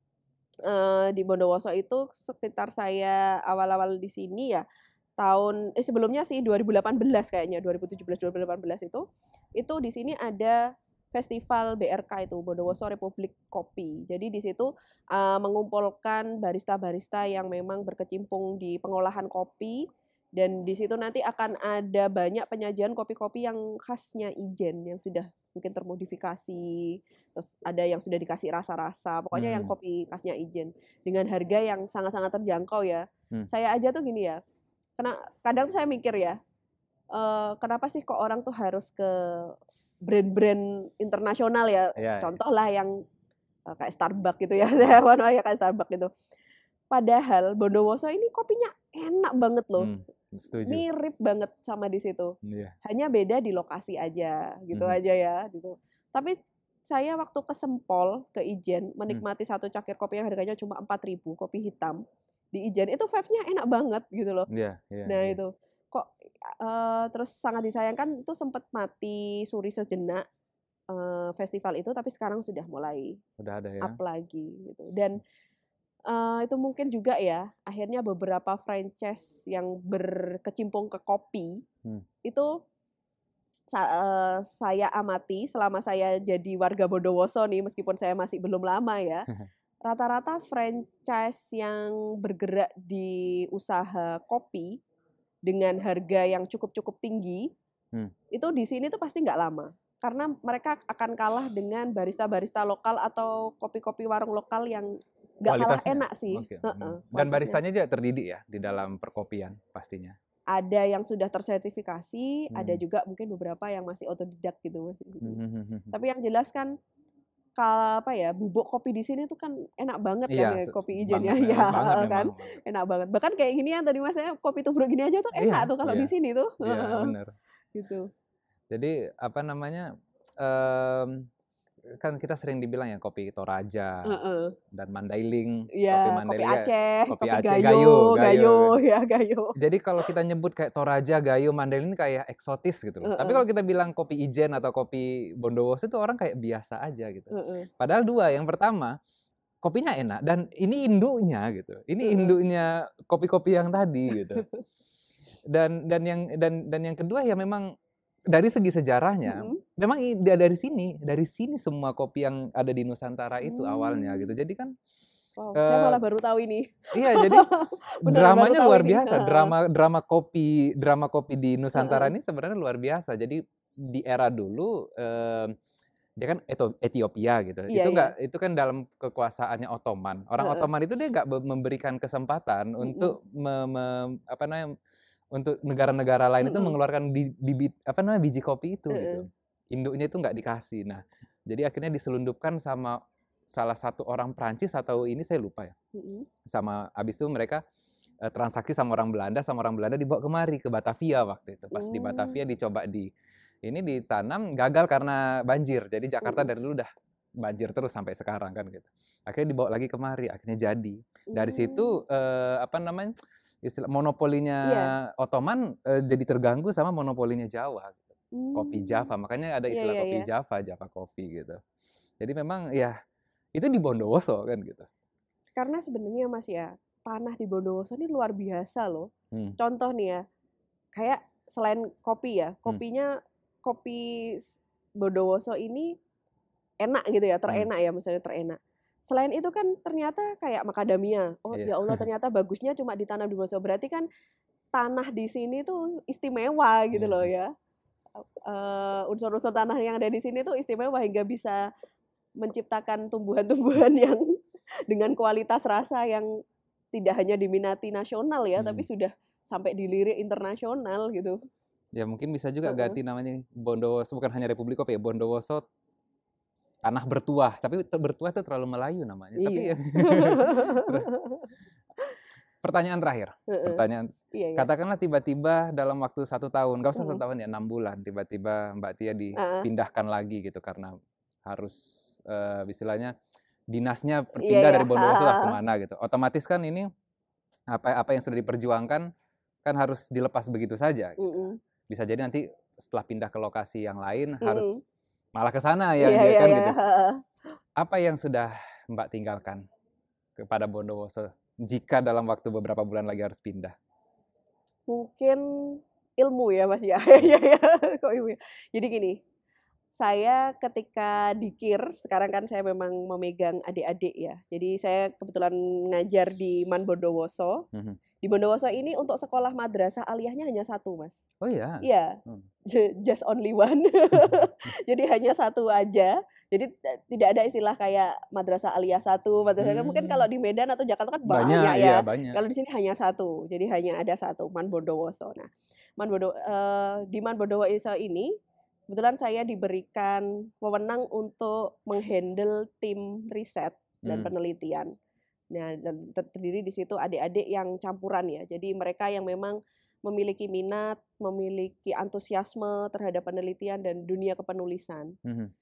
Speaker 1: di Bondowoso itu sekitar saya awal-awal di sini ya, sebelumnya sih 2018 kayaknya, 2017-2018 itu di sini ada festival BRK itu, Bondowoso Republik Kopi. Jadi di situ mengumpulkan barista-barista yang memang berkecimpung di pengolahan kopi, dan di situ nanti akan ada banyak penyajian kopi-kopi yang khasnya Ijen yang sudah mungkin termodifikasi, terus ada yang sudah dikasih rasa-rasa, pokoknya yang kopi khasnya Ijen dengan harga yang sangat-sangat terjangkau ya. Saya aja tuh gini ya, kadang saya mikir ya, kenapa sih kok orang tuh harus ke brand-brand internasional ya, contoh lah yang kayak Starbucks gitu ya, kayak Starbucks gitu. Padahal Bondowoso ini kopinya enak banget loh, mirip banget sama di situ, hanya beda di lokasi aja, gitu aja ya, gitu. Tapi saya waktu ke Sempol, ke Ijen, menikmati satu cangkir kopi yang harganya cuma 4.000, kopi hitam di Ijen, itu vibe-nya enak banget gitu loh. Nah itu kok terus sangat disayangkan itu sempat mati suri sejenak festival itu, tapi sekarang sudah mulai
Speaker 2: ada ya,
Speaker 1: up lagi gitu. Dan itu mungkin juga ya, akhirnya beberapa franchise yang berkecimpung ke kopi itu saya amati selama saya jadi warga Bondowoso nih, meskipun saya masih belum lama ya, rata-rata franchise yang bergerak di usaha kopi dengan harga yang cukup tinggi, itu di sini tuh pasti nggak lama, karena mereka akan kalah dengan barista-barista lokal atau kopi-kopi warung lokal yang nggak kalah enak sih.
Speaker 2: Dan baristanya juga terdidik ya di dalam perkopian pastinya.
Speaker 1: Ada yang sudah tersertifikasi, ada juga mungkin beberapa yang masih otodidak gitu. Tapi yang jelas kan bubuk kopi di sini tuh kan enak banget kan ya, kopi Ijennya ya kan, enak banget. Bahkan kayak gini yang tadi Masnya kopi tubruk gini aja tuh enak tuh kalau di sini tuh.
Speaker 2: Iya benar.
Speaker 1: Gitu.
Speaker 2: Jadi kan kita sering dibilang ya kopi Toraja dan Mandailing, kopi Mandailing, kopi Aceh, Gayo. Jadi kalau kita nyebut kayak Toraja, Gayo, Mandailing kayak eksotis gitu loh. Tapi kalau kita bilang kopi Ijen atau kopi Bondowoso itu orang kayak biasa aja gitu. Padahal yang pertama kopinya enak dan ini induknya gitu. Ini induknya kopi-kopi yang tadi gitu. Dan yang kedua ya memang dari segi sejarahnya, memang dari sini semua kopi yang ada di Nusantara itu awalnya gitu. Jadi kan
Speaker 1: Wow, saya malah baru tahu ini.
Speaker 2: Iya, jadi dramanya luar biasa. Drama kopi di Nusantara ini sebenarnya luar biasa. Jadi di era dulu dia kan Ethiopia gitu. Itu kan dalam kekuasaannya Ottoman. Orang Ottoman itu dia nggak memberikan kesempatan untuk untuk negara-negara lain itu mengeluarkan biji kopi itu gitu. Induknya itu nggak dikasih. Nah, jadi akhirnya diselundupkan sama salah satu orang Prancis atau ini saya lupa ya. Sama abis itu mereka transaksi sama orang Belanda dibawa kemari ke Batavia waktu itu. Pas di Batavia dicoba ditanam, gagal karena banjir. Jadi Jakarta dari dulu udah banjir terus sampai sekarang kan gitu. Akhirnya dibawa lagi kemari, akhirnya jadi. Dari situ monopolinya Ottoman jadi terganggu sama monopolinya Jawa gitu. Kopi Java, makanya ada istilah kopi Java Coffee gitu. Jadi memang ya itu di Bondowoso kan gitu.
Speaker 1: Karena sebenarnya Mas ya, tanah di Bondowoso ini luar biasa loh. Contoh nih ya, kayak selain kopi ya, kopi Bondowoso ini enak gitu ya, terenak ya, misalnya terenak. Selain itu kan ternyata kayak macadamia. Oh ya Allah, ternyata bagusnya cuma ditanam di Bondowoso. Berarti kan tanah di sini tuh istimewa gitu loh ya. Unsur-unsur tanah yang ada di sini tuh istimewa hingga bisa menciptakan tumbuhan-tumbuhan yang dengan kualitas rasa yang tidak hanya diminati nasional ya, tapi sudah sampai dilirik internasional gitu.
Speaker 2: Ya mungkin bisa juga ganti namanya Bondowoso, bukan hanya Republik Kopi ya, Bondowoso tanah bertuah, tapi bertuah itu terlalu Melayu namanya.
Speaker 1: Iya.
Speaker 2: Tapi ya. Pertanyaan terakhir, katakanlah tiba-tiba dalam waktu 1 tahun, nggak usah 1 tahun ya, 6 bulan, tiba-tiba Mbak Tia dipindahkan lagi gitu karena harus istilahnya dinasnya berpindah dari Bondowoso kemana gitu. Otomatis kan ini apa yang sudah diperjuangkan kan harus dilepas begitu saja. Gitu. Bisa jadi nanti setelah pindah ke lokasi yang lain harus malah ke sana ya, kan gitu. Apa yang sudah Mbak tinggalkan kepada Bondowoso jika dalam waktu beberapa bulan lagi harus pindah?
Speaker 1: Mungkin ilmu ya Mas ya. Kok ilmu ya? Jadi gini, saya ketika di KIR, sekarang kan saya memang memegang adik-adik ya. Jadi saya kebetulan ngajar di Man Bondowoso. Di Bondowoso ini untuk sekolah madrasah aliyahnya hanya 1, Mas.
Speaker 2: Oh iya?
Speaker 1: Iya, just only one. Jadi hanya 1 aja. Jadi tidak ada istilah kayak madrasah aliyah 1, madrasah mungkin kalau di Medan atau Jakarta kan banyak ya.
Speaker 2: Iya, banyak.
Speaker 1: Kalau di sini hanya 1, jadi hanya ada 1, Man Bondowoso. Nah, di Man Bondowoso ini kebetulan saya diberikan wewenang untuk menghandle tim riset dan penelitian. Nah, dan terdiri di situ adik-adik yang campuran ya. Jadi mereka yang memang memiliki minat, memiliki antusiasme terhadap penelitian dan dunia kepenulisan.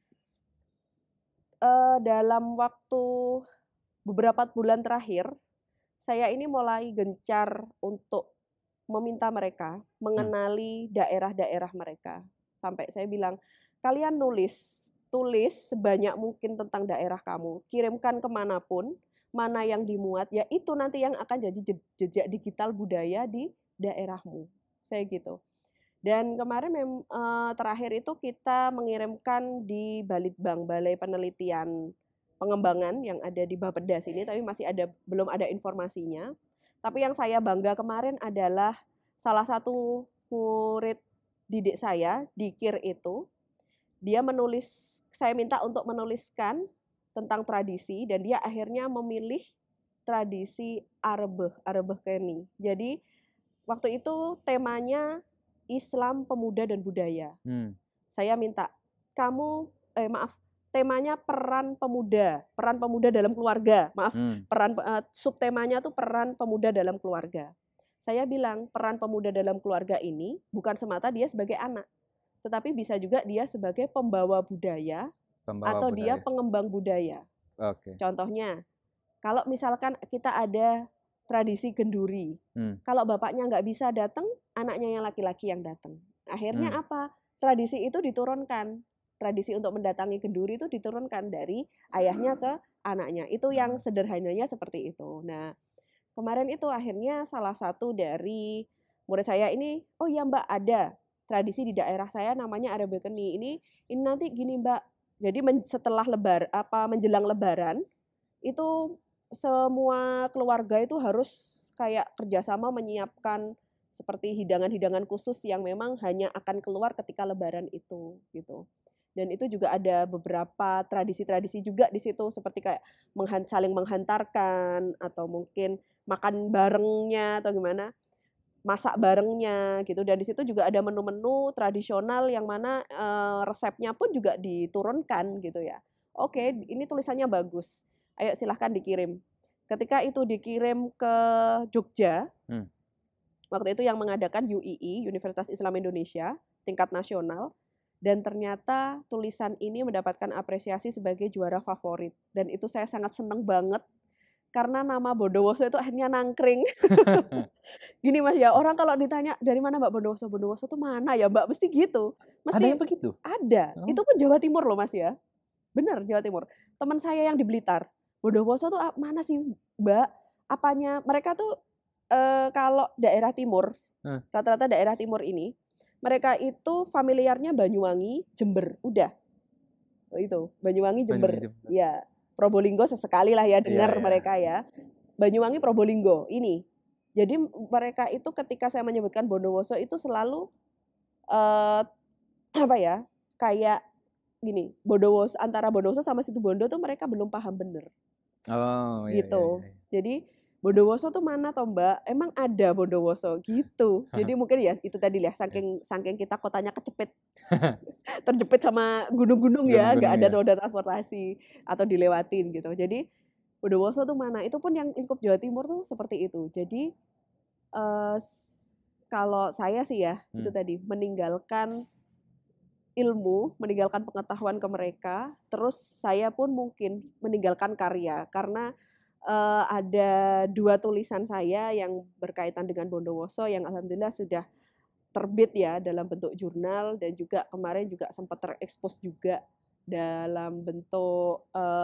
Speaker 1: Dalam waktu beberapa bulan terakhir, saya ini mulai gencar untuk meminta mereka mengenali daerah-daerah mereka. Sampai saya bilang, kalian tulis sebanyak mungkin tentang daerah kamu, kirimkan kemanapun, mana yang dimuat, ya itu nanti yang akan jadi jejak digital budaya di daerahmu. Saya gitu. Dan kemarin terakhir itu kita mengirimkan di Balitbang, Balai Penelitian Pengembangan yang ada di Bapeda sini, tapi belum ada informasinya. Tapi yang saya bangga kemarin adalah salah satu murid didik saya di KIR itu, dia saya minta untuk menuliskan tentang tradisi, dan dia akhirnya memilih tradisi Arebeh Keni. Jadi waktu itu temanya Islam, Pemuda dan Budaya. Saya minta temanya peran pemuda dalam keluarga. Subtemanya tuh peran pemuda dalam keluarga. Saya bilang peran pemuda dalam keluarga ini bukan semata dia sebagai anak, tetapi bisa juga dia sebagai pembawa budaya atau dia pengembang budaya. Contohnya, kalau misalkan kita ada tradisi genduri, kalau bapaknya nggak bisa datang, anaknya yang laki-laki yang datang. Akhirnya apa? Tradisi itu diturunkan. Tradisi untuk mendatangi genduri itu diturunkan dari ayahnya ke anaknya. Itu yang sederhananya seperti itu. Nah, kemarin itu akhirnya salah satu dari murid saya ini, oh ya Mbak, ada tradisi di daerah saya namanya Arebeh Keni. Ini nanti gini Mbak. Jadi setelah menjelang Lebaran itu semua keluarga itu harus kayak kerjasama menyiapkan seperti hidangan-hidangan khusus yang memang hanya akan keluar ketika Lebaran itu gitu. Dan itu juga ada beberapa tradisi-tradisi juga di situ seperti kayak saling menghantarkan atau mungkin makan barengnya atau gimana, masak barengnya gitu. Dan di situ juga ada menu-menu tradisional yang mana resepnya pun juga diturunkan gitu ya. Oke, ini tulisannya bagus. Ayo silahkan dikirim. Ketika itu dikirim ke Jogja, waktu itu yang mengadakan UII, Universitas Islam Indonesia, tingkat nasional, dan ternyata tulisan ini mendapatkan apresiasi sebagai juara favorit. Dan itu saya sangat senang banget, karena nama Bondowoso itu akhirnya nangkring. Gini Mas ya, orang kalau ditanya dari mana Mbak Bondowoso, Bondowoso itu mana ya Mbak, mesti gitu. Mesti,
Speaker 2: ada yang begitu?
Speaker 1: Ada, itu pun Jawa Timur loh Mas ya. Benar, Jawa Timur. Teman saya yang di Blitar, Bondowoso tuh mana sih Mbak? Apanya? Mereka tuh kalau daerah timur, rata-rata daerah timur ini, mereka itu familiarnya Banyuwangi, Jember, udah. Itu, Banyuwangi, Jember. Ya, Probolinggo sesekali lah ya dengar mereka ya. Banyuwangi, Probolinggo, ini. Jadi mereka itu ketika saya menyebutkan Bondowoso itu selalu apa ya? Kayak gini, Bondowoso, antara Bondowoso sama Situbondo tuh mereka belum paham bener.
Speaker 2: Oh,
Speaker 1: gitu. Iya. Jadi Bondowoso tuh mana toh Mbak? Emang ada Bondowoso gitu. Jadi mungkin ya itu tadi lah, saking kita kotanya kecepet, terjepit sama gunung-gunung ya, nggak ada moda transportasi atau dilewatin gitu. Jadi Bondowoso tuh mana? Itu pun yang lingkup Jawa Timur tuh seperti itu. Jadi kalau saya sih ya itu tadi meninggalkan ilmu, meninggalkan pengetahuan ke mereka, terus saya pun mungkin meninggalkan karya karena ada 2 tulisan saya yang berkaitan dengan Bondowoso yang alhamdulillah sudah terbit ya dalam bentuk jurnal dan juga kemarin juga sempat terekspos juga dalam bentuk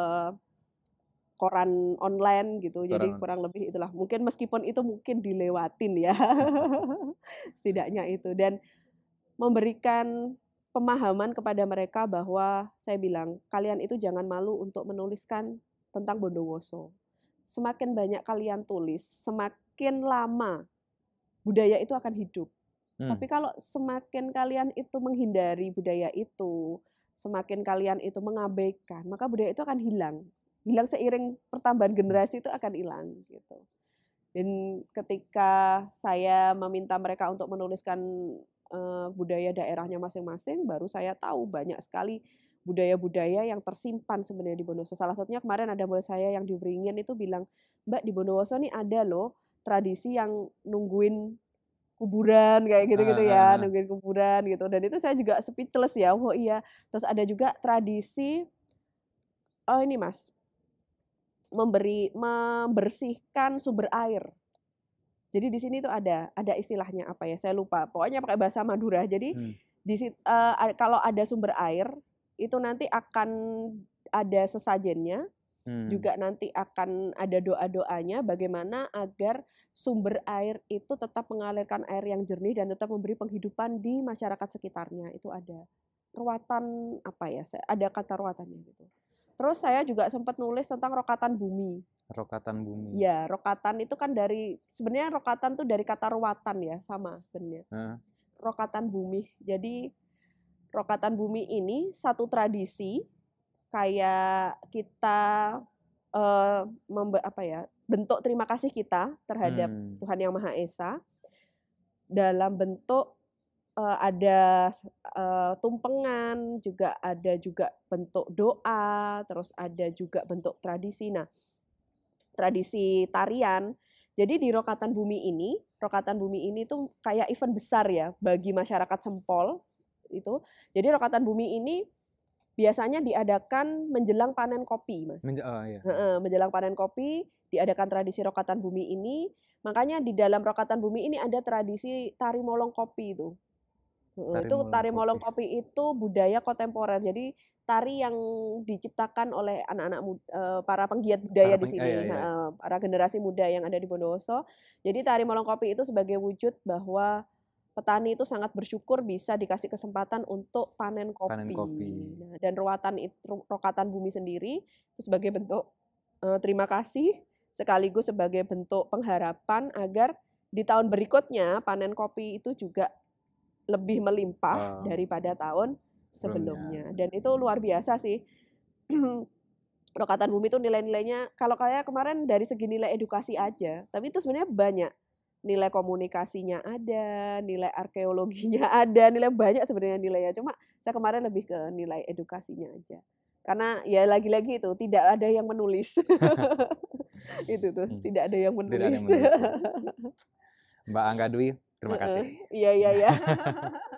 Speaker 1: koran online gitu. Jadi kurang lebih itulah. Mungkin meskipun itu mungkin dilewatin ya. Setidaknya itu dan memberikan pemahaman kepada mereka bahwa saya bilang, kalian itu jangan malu untuk menuliskan tentang Bondowoso. Semakin banyak kalian tulis, semakin lama budaya itu akan hidup. Tapi kalau semakin kalian itu menghindari budaya itu, semakin kalian itu mengabaikan, maka budaya itu akan hilang. Hilang seiring pertambahan generasi itu akan hilang gitu. Dan ketika saya meminta mereka untuk menuliskan budaya daerahnya masing-masing, baru saya tahu banyak sekali budaya-budaya yang tersimpan sebenarnya di Bondowoso. Salah satunya kemarin ada murid saya yang di Wringin itu bilang, Mbak di Bondowoso nih ada loh tradisi yang nungguin kuburan kayak gitu-gitu ya, nungguin kuburan gitu. Dan itu saya juga speechless ya, oh iya. Terus ada juga tradisi, oh ini Mas, membersihkan sumber air. Jadi di sini tuh ada istilahnya apa ya? Saya lupa. Pokoknya pakai bahasa Madura. Jadi kalau ada sumber air itu nanti akan ada sesajennya, juga nanti akan ada doa-doanya bagaimana agar sumber air itu tetap mengalirkan air yang jernih dan tetap memberi penghidupan di masyarakat sekitarnya. Itu ada ruatan apa ya? Ada kata ruatannya gitu. Terus saya juga sempat nulis tentang rokatan bumi.
Speaker 2: Rokatan bumi.
Speaker 1: Ya, rokatan itu kan sebenarnya rokatan tuh dari kata ruatan ya, sama sebenarnya. Rokatan bumi. Jadi rokatan bumi ini satu tradisi kayak kita bentuk terima kasih kita terhadap Tuhan Yang Maha Esa dalam bentuk ada tumpengan, juga ada juga bentuk doa, terus ada juga bentuk tradisi. Nah, tradisi tarian. Jadi di Rokatan Bumi ini tuh kayak event besar ya bagi masyarakat Sempol itu. Jadi Rokatan Bumi ini biasanya diadakan menjelang panen kopi, Mas. Menjelang panen kopi diadakan tradisi Rokatan Bumi ini. Makanya di dalam Rokatan Bumi ini ada tradisi tari molong kopi itu. Tari molong kopi itu budaya kontemporer. Jadi tari yang diciptakan oleh anak-anak para penggiat budaya di sini, para generasi muda yang ada di Bondowoso. Jadi tari molong kopi itu sebagai wujud bahwa petani itu sangat bersyukur bisa dikasih kesempatan untuk panen kopi. Nah, dan Rokatan Bumi sendiri itu sebagai bentuk terima kasih sekaligus sebagai bentuk pengharapan agar di tahun berikutnya panen kopi itu juga lebih melimpah daripada tahun sebelumnya. Dan itu luar biasa sih. Rokatan Bumi itu nilai-nilainya, kalau kayak kemarin dari segi nilai edukasi aja, tapi itu sebenarnya banyak. Nilai komunikasinya ada, nilai arkeologinya ada, nilai banyak sebenarnya nilainya. Cuma saya kemarin lebih ke nilai edukasinya aja. Karena ya lagi-lagi itu tidak ada yang menulis. Itu tuh, tidak ada yang menulis.
Speaker 2: Tidak ada yang menulis. Mbak Angga Dwi, terima kasih.
Speaker 1: Iya.